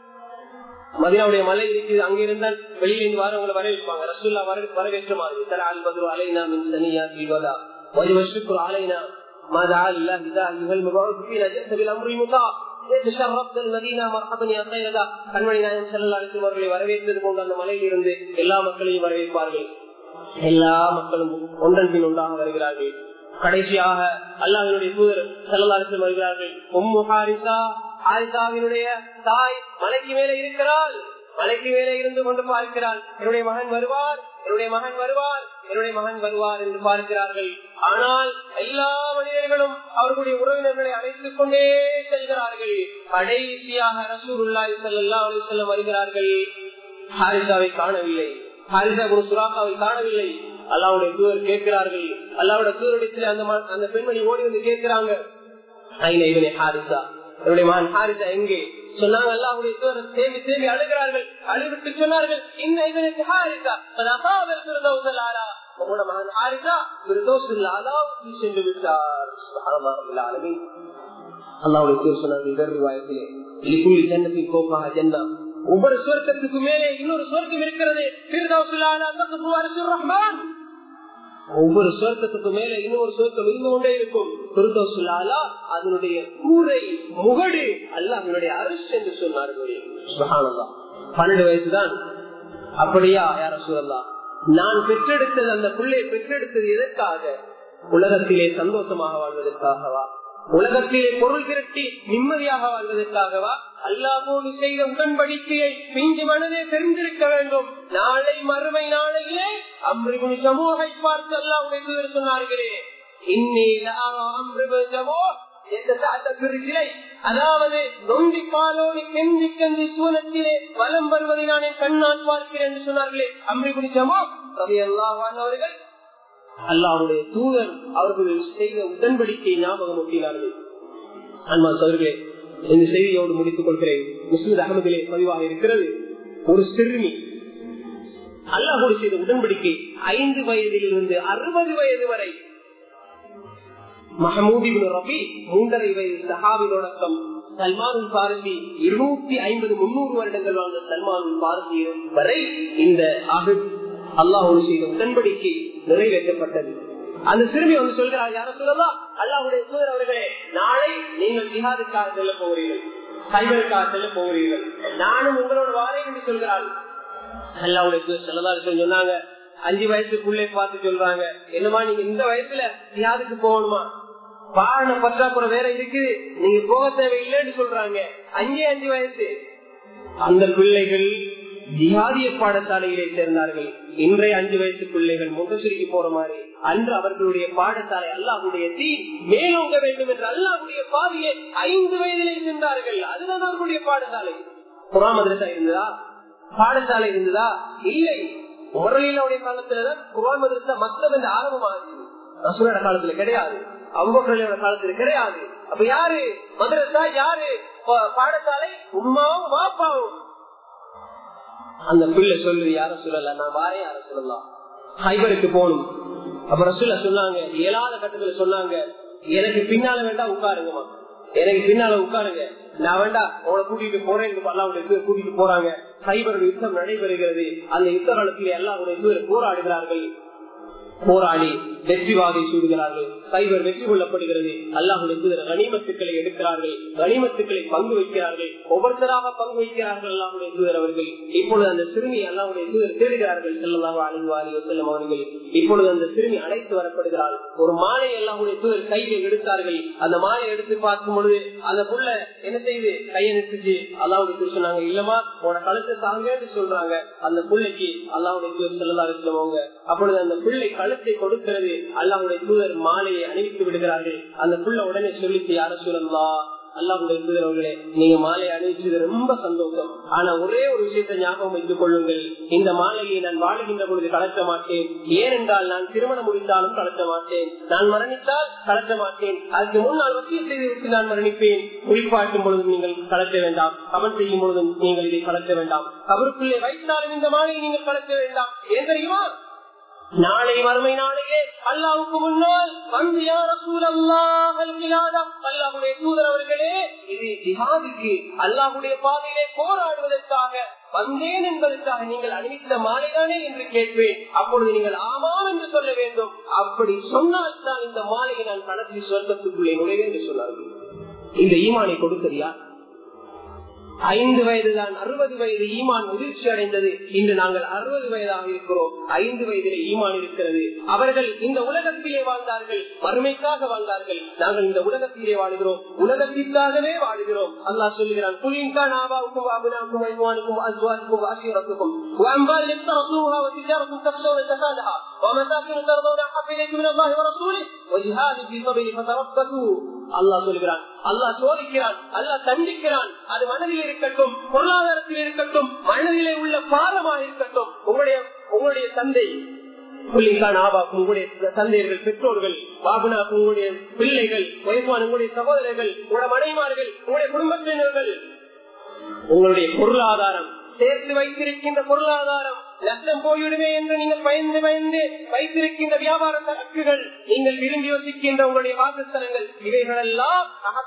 Speaker 1: மதீனாவுடைய மலை இருக்குது, அங்கிருந்தால் வெளியிலிருந்து வாரவங்களை வரவேற்பாங்க. ரசூலுல்லாஹ் வரவேற்றுமாறு தலஅல் பத்ரு அலைனா மின் சனியாத்தில் வதா வஜ்ஹு ஷுக்ரு அலைனா மா தஆ லில்லாஹி தாஹில் மபூத் ஃபீனா ஜஅத பில் அம்ரி முதா யதஷரஃப் அல் மதீனா மர்ஹபன் யா கையதா. கண்மணி நாயகம் ஸல்லல்லாஹு அலைஹி வஸல்லம் அவர்களை வரவேற்றது போன்ற அந்த மலையிலிருந்து எல்லா மக்களையும் வரவேற்பார்கள். எல்லா மக்களும் ஒன்றன் பின் ஒன்றாக வருகிறார்கள். கடைசியாக அல்லாஹ்வினுடைய தூதர் ஸல்லல்லாஹு அலைஹி வஸல்லம் வருகிறார்கள். உம்மு ஹாரிஸா, ஹாரிஸாவினுடைய தாய் மலைக்கு மேலே இருக்கிறாள். மலைக்கு மேலே இருந்து கொண்டு பார்க்கிறாள். என்னுடைய மகன் வருவார், என்னுடைய மகன் வருவார், என்னுடைய மகன் வருவார் என்று பார்க்கிறார்கள். ஆனால் எல்லா மனிதர்களும் அவர்களுடைய உறவினர்களை அழைத்துக் கொண்டே செல்கிறார்கள். கடைசியாக ரசூலுல்லாஹி ஸல்லல்லாஹு அலைஹி வஸல்லம் வருகிறார்கள். ஹாரிஸாவை காணவில்லை, ஹாரிஸா குரு சுராக்காவை காணவில்லை. அல்லாஹ்வுடைய தூதர் கேட்கிறார்கள். அல்லாஹ்வுடைய தூதரிடத்தில் அந்த அந்த பெண்மணி ஓடி வந்து கேட்கிறாங்க, ஐன இப்னு ஹாரிஸா, என்னுடைய மகன் ஹாரிஸா எங்கே? சொன்னாங்க. அல்லாஹ்வுடைய தூதர் தேம்பி தேம்பி அழுகிறார்கள். அழுவிட்டு சொன்னார்கள், இன்ன இப்னு ஹாரிஸா ஃபதகாபல் ஃபிர்தௌஸல் ஆலா, உங்களுடைய மகன் ஹாரிஸா ஃபிர்தௌஸல் ஆலாவுக்கு சென்று விட்டார். சுப்ஹானல்லாஹ் ரப்பில் ஆலமீன். அல்லாஹ்வுடைய தூதர் சொன்னார்கள் இந்த ரிவாயத்திலே, லிகுல்லி ஜன்னத்தின் ஃபௌகஹா ஜன்னா, ஒவ்வொரு சுவர்க்கத்துக்கு மேலே இன்னொரு சுவர்க்கம் இருக்கிறது. ஃபிர்தௌஸுல் ஆலா தக்ஃபு அர்ஷுர் ரஹ்மான், ஒவ்வொரு சுவர்க்கத்துக்கு மேலே இன்னொரு சுவர்க்கம் இருந்து கொண்டே இருக்கும். ஃபிர்தௌஸுல் ஆலா அதனுடைய கூரை முகடு அல்லாஹ்வுடைய அர்ஷ் என்று சொன்னார்கள். சுப்ஹானல்லாஹ். பன்னெண்டு வயசுதான். அப்படியா யா ரசூலல்லாஹ், நான் பெற்றெடுத்தது அந்த பிள்ளையை பெற்றெடுத்தது எதற்காக? உலகத்திலே சந்தோஷமாக வாழ்வதற்காகவா? உலகத்திலே பொருள் திரட்டி நிம்மதியாக வாழ்வதற்காகவா? அல்லாஹ்வோடு செய்த உடன்படிக்கையை பிஞ்சு மனதே தெரிந்திருக்க வேண்டும். நாளை மறுமை நாளையிலே அம்ரு இப்னு ஜமூஹை பார்த்து அல்லாஹ்வுடைய தூதர் சொன்னார்களே, இன்னி லஅரா அம்ரு இப்னு ஜமூஹ் யததஅதபிர்ஜிலை, அதாவது நொண்டி காலோடு கெஞ்சி கெஞ்சி சூனத்திலே வலம் வருவதை நான் என் கண்ணால் பார்க்கிறேன் என்று சொன்னார்களே அம்ரு இப்னு ஜமூஹ் ரலியல்லாஹு அன்ஹு அவர்கள். அல்லாஹ்வுடைய தூதர் அவர்கள் செய்த உடன்படிக்கையை ஞாபகம் ஊட்டினார்கள். அன்பான சகோதரர்களே, இந்த செய்தியோடு முடித்துக் கொள்கிறேன். முஸ்லிம் அஹமதிலே பதிவாக இருக்கிறது, ஒரு சிறுமி அல்லாஹ்வோடு செய்த உடன்படிக்கை ஐந்து வயதில் இருந்து அறுபது வயது வரை. மஹமூத் இப்னு ரபி மூன்றரை வயது சஹாபி தொடக்கம் சல்மான் பாரசி இருநூத்தி ஐம்பது முன்னூறு வருடங்கள் வாழ்ந்த சல்மான் பாரசி வரை இந்த அஹத் அல்லாஹ்வோடு செய்த உடன்படிக்கை நிறைவேற்றப்பட்டது. அந்த சிறுமி வந்து சொல்கிறார், யார சொல்லலாம், அல்லாஹ்வுடைய தூதர் அவர்களே, நாளை நீங்கள் ஜிஹாதுக்காக செல்ல போகிறீர்கள், கைபருக்காக செல்ல போகிறீர்கள், நானும் உங்களோட வாரேன் என்று சொல்கிறாள். அல்லாஹ்வுடைய தூதர் ஸல்லல்லாஹு அலைஹி வஸல்லம் சொன்னாங்க, அஞ்சு வயசுக்குள்ளே பார்த்து சொல்றாங்க, என்னமா நீங்க இந்த வயசுல ஜிஹாதுக்கு போகணுமா? வாகன பற்றாக்குறை வேற இருக்குது, நீங்க போக தேவையில்லைன்னு சொல்றாங்க. அஞ்சே அஞ்சு வயசு. அந்த பிள்ளைகள் ஜிஹாதிய பாடசாலையிலே சேர்ந்தார்கள். இன்றைய அஞ்சு வயசு பிள்ளைகள் முகசுரிக்கு போற மாதிரி அன்று அவர்களுடைய பாடசாலை அல்லாஹ்வுடைய தீ மேலோங்க வேண்டும் என்று அல்லாஹ்வுடைய பாதையை ஐந்து வயதிலே சென்றார்கள். அதுதான் அவர்களுடைய பாடசாலை. குர்ஆன் மதரசா இருந்ததா? பாடசாலை இருந்ததா? இல்லை. முரளியிலுடைய காலத்துலதான் குர்ஆன் மதரசா மக்தப் என்று ஆரம்பமாகுது. ரசூலுல்லாஹ் காலத்துல கிடையாது, அபூபக்கர் காலத்துல கிடையாது. அப்ப யாரு மதரசா, யாரு பாடசாலை? உம்மாவும் வாப்பாவும். அந்த பிள்ளை சொல்லு, யார சொல்லலாம், நான் வாரே யார சொல்லலாம், ஹைபருக்கு போகணும். அப்ப ரசூலுல்லாஹ் சொன்னாங்க, ஏழாத கட்டத்துல சொன்னாங்க, எனக்கு பின்னால வேண்டாம் உட்காருங்கம்மா, எனக்கு பின்னால உட்காருங்க, நான் வேண்டாம் உங்களை கூட்டிட்டு போறேன். அல்லாஹ்வுடைய கூட்டிட்டு போறாங்க. ஹைபர் யுத்தம் நடைபெறுகிறது. அந்த யுத்த காலத்தில் அல்லாஹ்வுடைய தூதர் போராடுகிறார்கள். போராடி வெற்றி வாகை சூடுகிறார்கள். கைவர் வெற்றி கொள்ளப்படுகிறது. அல்லாஹ்வுடைய தூதர் கனிமத்துக்களை எடுக்கிறார்கள், கனிமத்துக்களை பங்கு வைக்கிறார்கள், ஒவ்வொருத்தராக பங்கு வைக்கிறார்கள் அல்லாஹ்வுடைய தூதர் அவர்கள். இப்பொழுது அந்த சிறுமி அல்லாஹ்வுடைய தூதர் தேடுகிறார்கள் ஸல்லல்லாஹு அலைஹி வஸல்லம் அவர்கள். இப்பொழுது அந்த சிறுமி அழைத்து வரப்படுகிறாள். ஒரு மாலை அல்லாஹ்வுடைய தூதர் கையை எடுத்தார்கள். அந்த மாலை எடுத்து பார்க்கும் பொழுது அந்த புள்ள என்ன செய்து கையை நிறுத்துச்சு. அல்லாஹ்வுடைய தூதர் சொன்னாங்க, இல்லமா உன கழுத்தை தாங்கன்னு சொல்றாங்க. அந்த பிள்ளைக்கு அல்லாஹ்வுடைய தூதர் ஸல்லல்லாஹு அலைஹி வஸல்லம் அவங்க அப்பொழுது அந்த பிள்ளை கழுத்தை கொடுக்கிறது. அல்லாஹ்வுடைய தூதர் மாலையை அணிவித்து விடுகிறார்கள். அந்த புள்ள உடனே சொல்லிச்சு, யார ரசூலல்லாஹ், அல்லாஹ்வுடைய தூதரவர்களே, நீங்க மாலை அணிவிச்சது ரொம்ப சந்தோஷம். ஆனா ஒரே ஒரு விஷயத்தை ஞாபகம் வைத்துக் கொள்ளுங்கள், இந்த மாலையை நான் வாழுகின்ற பொழுது கலக்க மாட்டேன். ஏனென்றால் நான் திருமணம் முடித்தாலும் கலக்க மாட்டேன், நான் மரணித்தால் கலக்க மாட்டேன், அதுக்கு முன்னால் வசிய செய்து விட்டு நான் மரணிப்பேன். குளிப்பாட்டும் பொழுதும் நீங்கள் கலக்க வேண்டாம், கபல் செய்யும் பொழுதும் நீங்கள் இதை கலக்க வேண்டாம், கபருக்குள்ளே வைத்தாலும் இந்த மாலையை நீங்கள் கலக்க வேண்டாம். ஏன் தெரியுமா? நாளை மறுமை நாளையே அல்லாஹ்வுக்கு முன்னால் வந்து யா ரசூலல்லாஹ் அல்லாஹ்வுடைய தூதர் அவர்களே, இது ஜிஹாதுக்கு அல்லாஹ்வுடைய பாதையிலே போராடுவதற்காக வந்தேன் என்பதற்காக நீங்கள் அணிவித்த மாலைதானே என்று கேட்பேன். அப்பொழுது நீங்கள் ஆமாம் என்று சொல்ல வேண்டும். அப்படி சொன்னால் தான் இந்த மாலையை நான் கடத்தி சொர்க்கத்துக்குள்ளே நுழைவேன் என்று சொன்னார்கள். இந்த ஈமானை கொடுத்தது யார்? ஐந்து வயதுதான் அறுபது வயது ஈமான் முதிர்ச்சி அடைந்தது. இன்று நாங்கள் அறுபது வயதாக இருக்கிறோம். ஐந்து வயதிலே ஈமான் இருக்கிறது. அவர்கள் இந்த உலகத்திலே வாழ்ந்தார்கள், வறுமைக்காக வாழ்ந்தார்கள். நாங்கள் இந்த உலகத்திலே வாழ்கிறோம், உலகத்திற்காகவே வாழ்கிறோம். அல்லாஹ் சொல்லுகிறான், குலின்கான் ஆபாவுக்கும் அபுனாக்கும் ஐவானுக்கும் அஸ்வாஜுக்கும் வாஷிரத்துக்கும் வஅம்பால் யக்தரதுஹா வதிஜாரத்தும் தக்ஷௌன கஸாதஹா வமசாகின் தர்தௌன ஹஃபிலைக்கும் மினல்லாஹி வரசூலிஹி வஜிஹாது ஃபீ ஸபீலிஹி ஃபதரப்பஸு. அல்லாஹ் சொல்கிறான், அல்லாஹ் சோதிக்கிறான், அல்லாஹ் தண்டிக்கிறான். அது மனதில் இருக்கட்டும், பொருளாதாரத்தில் இருக்கட்டும், மனதிலே உள்ள பாரமாக இருக்கட்டும். உங்களுடைய உங்களுடைய தந்தை உங்களுடைய தந்தையர்கள், பெற்றோர்கள், பாபுனாக்கு உங்களுடைய பிள்ளைகள், வயசான உங்களுடைய சகோதரர்கள், உங்களுடைய மனைமார்கள், உங்களுடைய குடும்பத்தினர்கள், உங்களுடைய பொருளாதாரம், சேர்த்து வைத்திருக்கின்ற பொருளாதாரம் நஷ்டம் போய்விடுமே என்று நீங்கள் பயந்து பயந்து வைத்திருக்கின்ற வியாபார சரக்குகள், நீங்கள் விரும்பி யோசிக்கின்ற உங்களுடைய வாசஸ்தலங்கள், இவைகள் எல்லாம்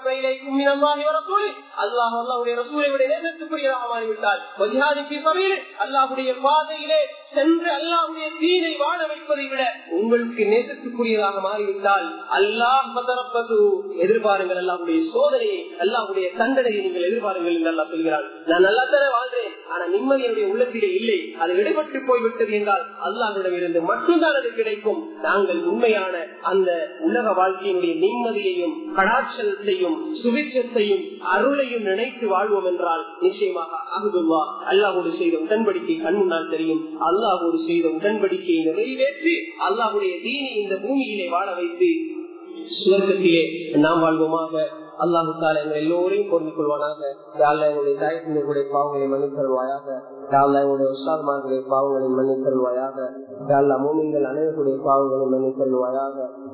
Speaker 1: அல்லாஹ்வுடைய ரசூலுடைய நேசத்துக்குரியதாக மாறிவிட்டால், அல்லாஹ்வுடைய பாதையிலே சென்று அல்லாஹ்வுடைய தீனை வாழ வைப்பதை விட உங்களுக்கு நேசத்துக்குரியதாக மாறிவிட்டால் அல்லாஹ் எதிர்பாருங்கள், அல்லாஹ்வுடைய சோதனையை, அல்லாஹ்வுடைய தண்டனையை நீங்கள் எதிர்பாருங்கள் என்று அல்லாஹ் சொல்கிறான். நான் நல்லா தானே வாழ்றேன், ஆனா நிம்மதி என்னுடைய உள்ளத்திலே இல்லை, அது விடுபட்டு போய்விட்டது என்றால் அல்லாஹ்விடம் இருந்து மட்டும்தான் அது கிடைக்கும். நாங்கள் உண்மையான அந்த உலக வாழ்க்கையினுடைய நிம்மதியையும் கடாட்சத்தையும் சுபிட்சத்தையும் அருளையும் நினைத்து வாழ்வோம் என்றால் நிச்சயமாக அஹ்துல்லா அல்லாஹ்வோடு செய்த உடன்படிக்கை கண் முன்னால் தெரியும். அல்லாஹ்வோடு செய்த உடன்படிக்கையை நிறைவேற்றி அல்லாஹ்வுடைய தீனை இந்த பூமியிலே வாழ வைத்து சுவர்க்கத்திலே நாம் வாழ்வோமாக. அல்லாஹு தாலா எங்கள் எல்லோரையும் பொருந்திக் கொள்வானாக. எங்களுடைய தாயத்தினுடைய பாவங்களை மன்னித்தருவாயாக. எங்களுடைய உஸ்தாத்மார்களுடைய பாவங்களை மன்னித்தருவாயாக. மூமின்கள் அனைவருடைய பாவங்களை மன்னித்தருவாயாக.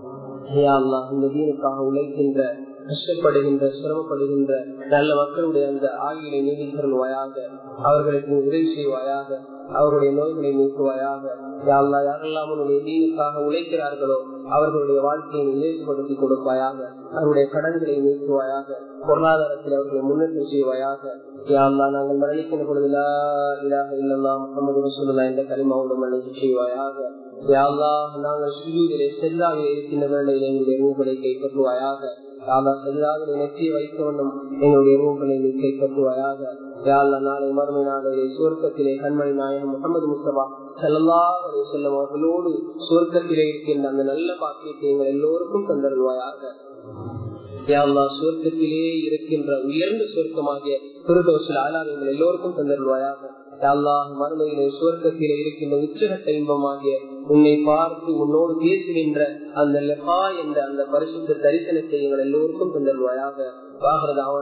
Speaker 1: இந்த தீனுக்காக உழைக்கின்ற, கஷ்டப்படுகின்ற, சிரமப்படுகின்ற நல்ல மக்களுடைய அந்த ஆகியை நீதித்தருவாயாக. அவர்களுக்கு உதவி செய்வாயாக. அவருடைய நோய்களை நீக்குவாயாக. யாரெல்லாம் உன்னுடைய தீனுக்காக உழைக்கிறார்களோ அவர்களுடைய வாழ்க்கையை இலேசுபடுத்தி கொடுப்பாயாக. அவருடைய கடன்களை நீக்குவாயாக. பொருளாதாரத்தில் அவர்களை முன்னேற்றம் செய்வாயாக. யாழ்லா நாங்கள் மரணிக்கின்ற பொழுது லா இலாஹ இல்லல்லாஹ் முஹம்மது ரசூலுல்லாஹ் என்ற கலிமாவோடு மன்னிப்பு செய்வாயாக. யாழ்லா நாங்கள் சுஜூதிலே செல்லாக இருக்கின்ற வேளையில் எங்களுடைய ரூகளை கைப்பற்றுவாயாக. யாழ்லா செல்லாக நெற்றியை வைக்க வேண்டும் எங்களுடைய ரூகளை கைப்பற்றுவாயாக. யாழ்லா நாளை மறுமை நாளையிலே சுவர்க்கத்திலே கண்மணி நாயகம் முஹம்மது முஸ்தபா ஸல்லல்லாஹு அலைஹி வஸல்லம் அவர்களோடு சுவர்க்கத்திலே இருக்கின்ற அந்த நல்ல பாக்கியத்தை எங்கள் எல்லோருக்கும் தந்தருள்வாயாக. யாழ்லா சுவர்க்கத்திலே இருக்கின்ற உயர்ந்த சுவர்க்கமாகிய ஃபிர்தௌஸுல் ஆலா எங்கள் எல்லோருக்கும் தந்தருள்வாயாக. யாழ்லாஹ் மறுமையிலே சுவர்க்கத்திலே இருக்கின்ற உச்சகட்ட இன்பமாகிய உன்னை பார்த்து உன்னோடு பேசுகின்ற அந்த லகா என்ற அந்த பரிசுத்த தரிசனத்தை எங்கள் எல்லோருக்கும் தந்தருள்வாயாக.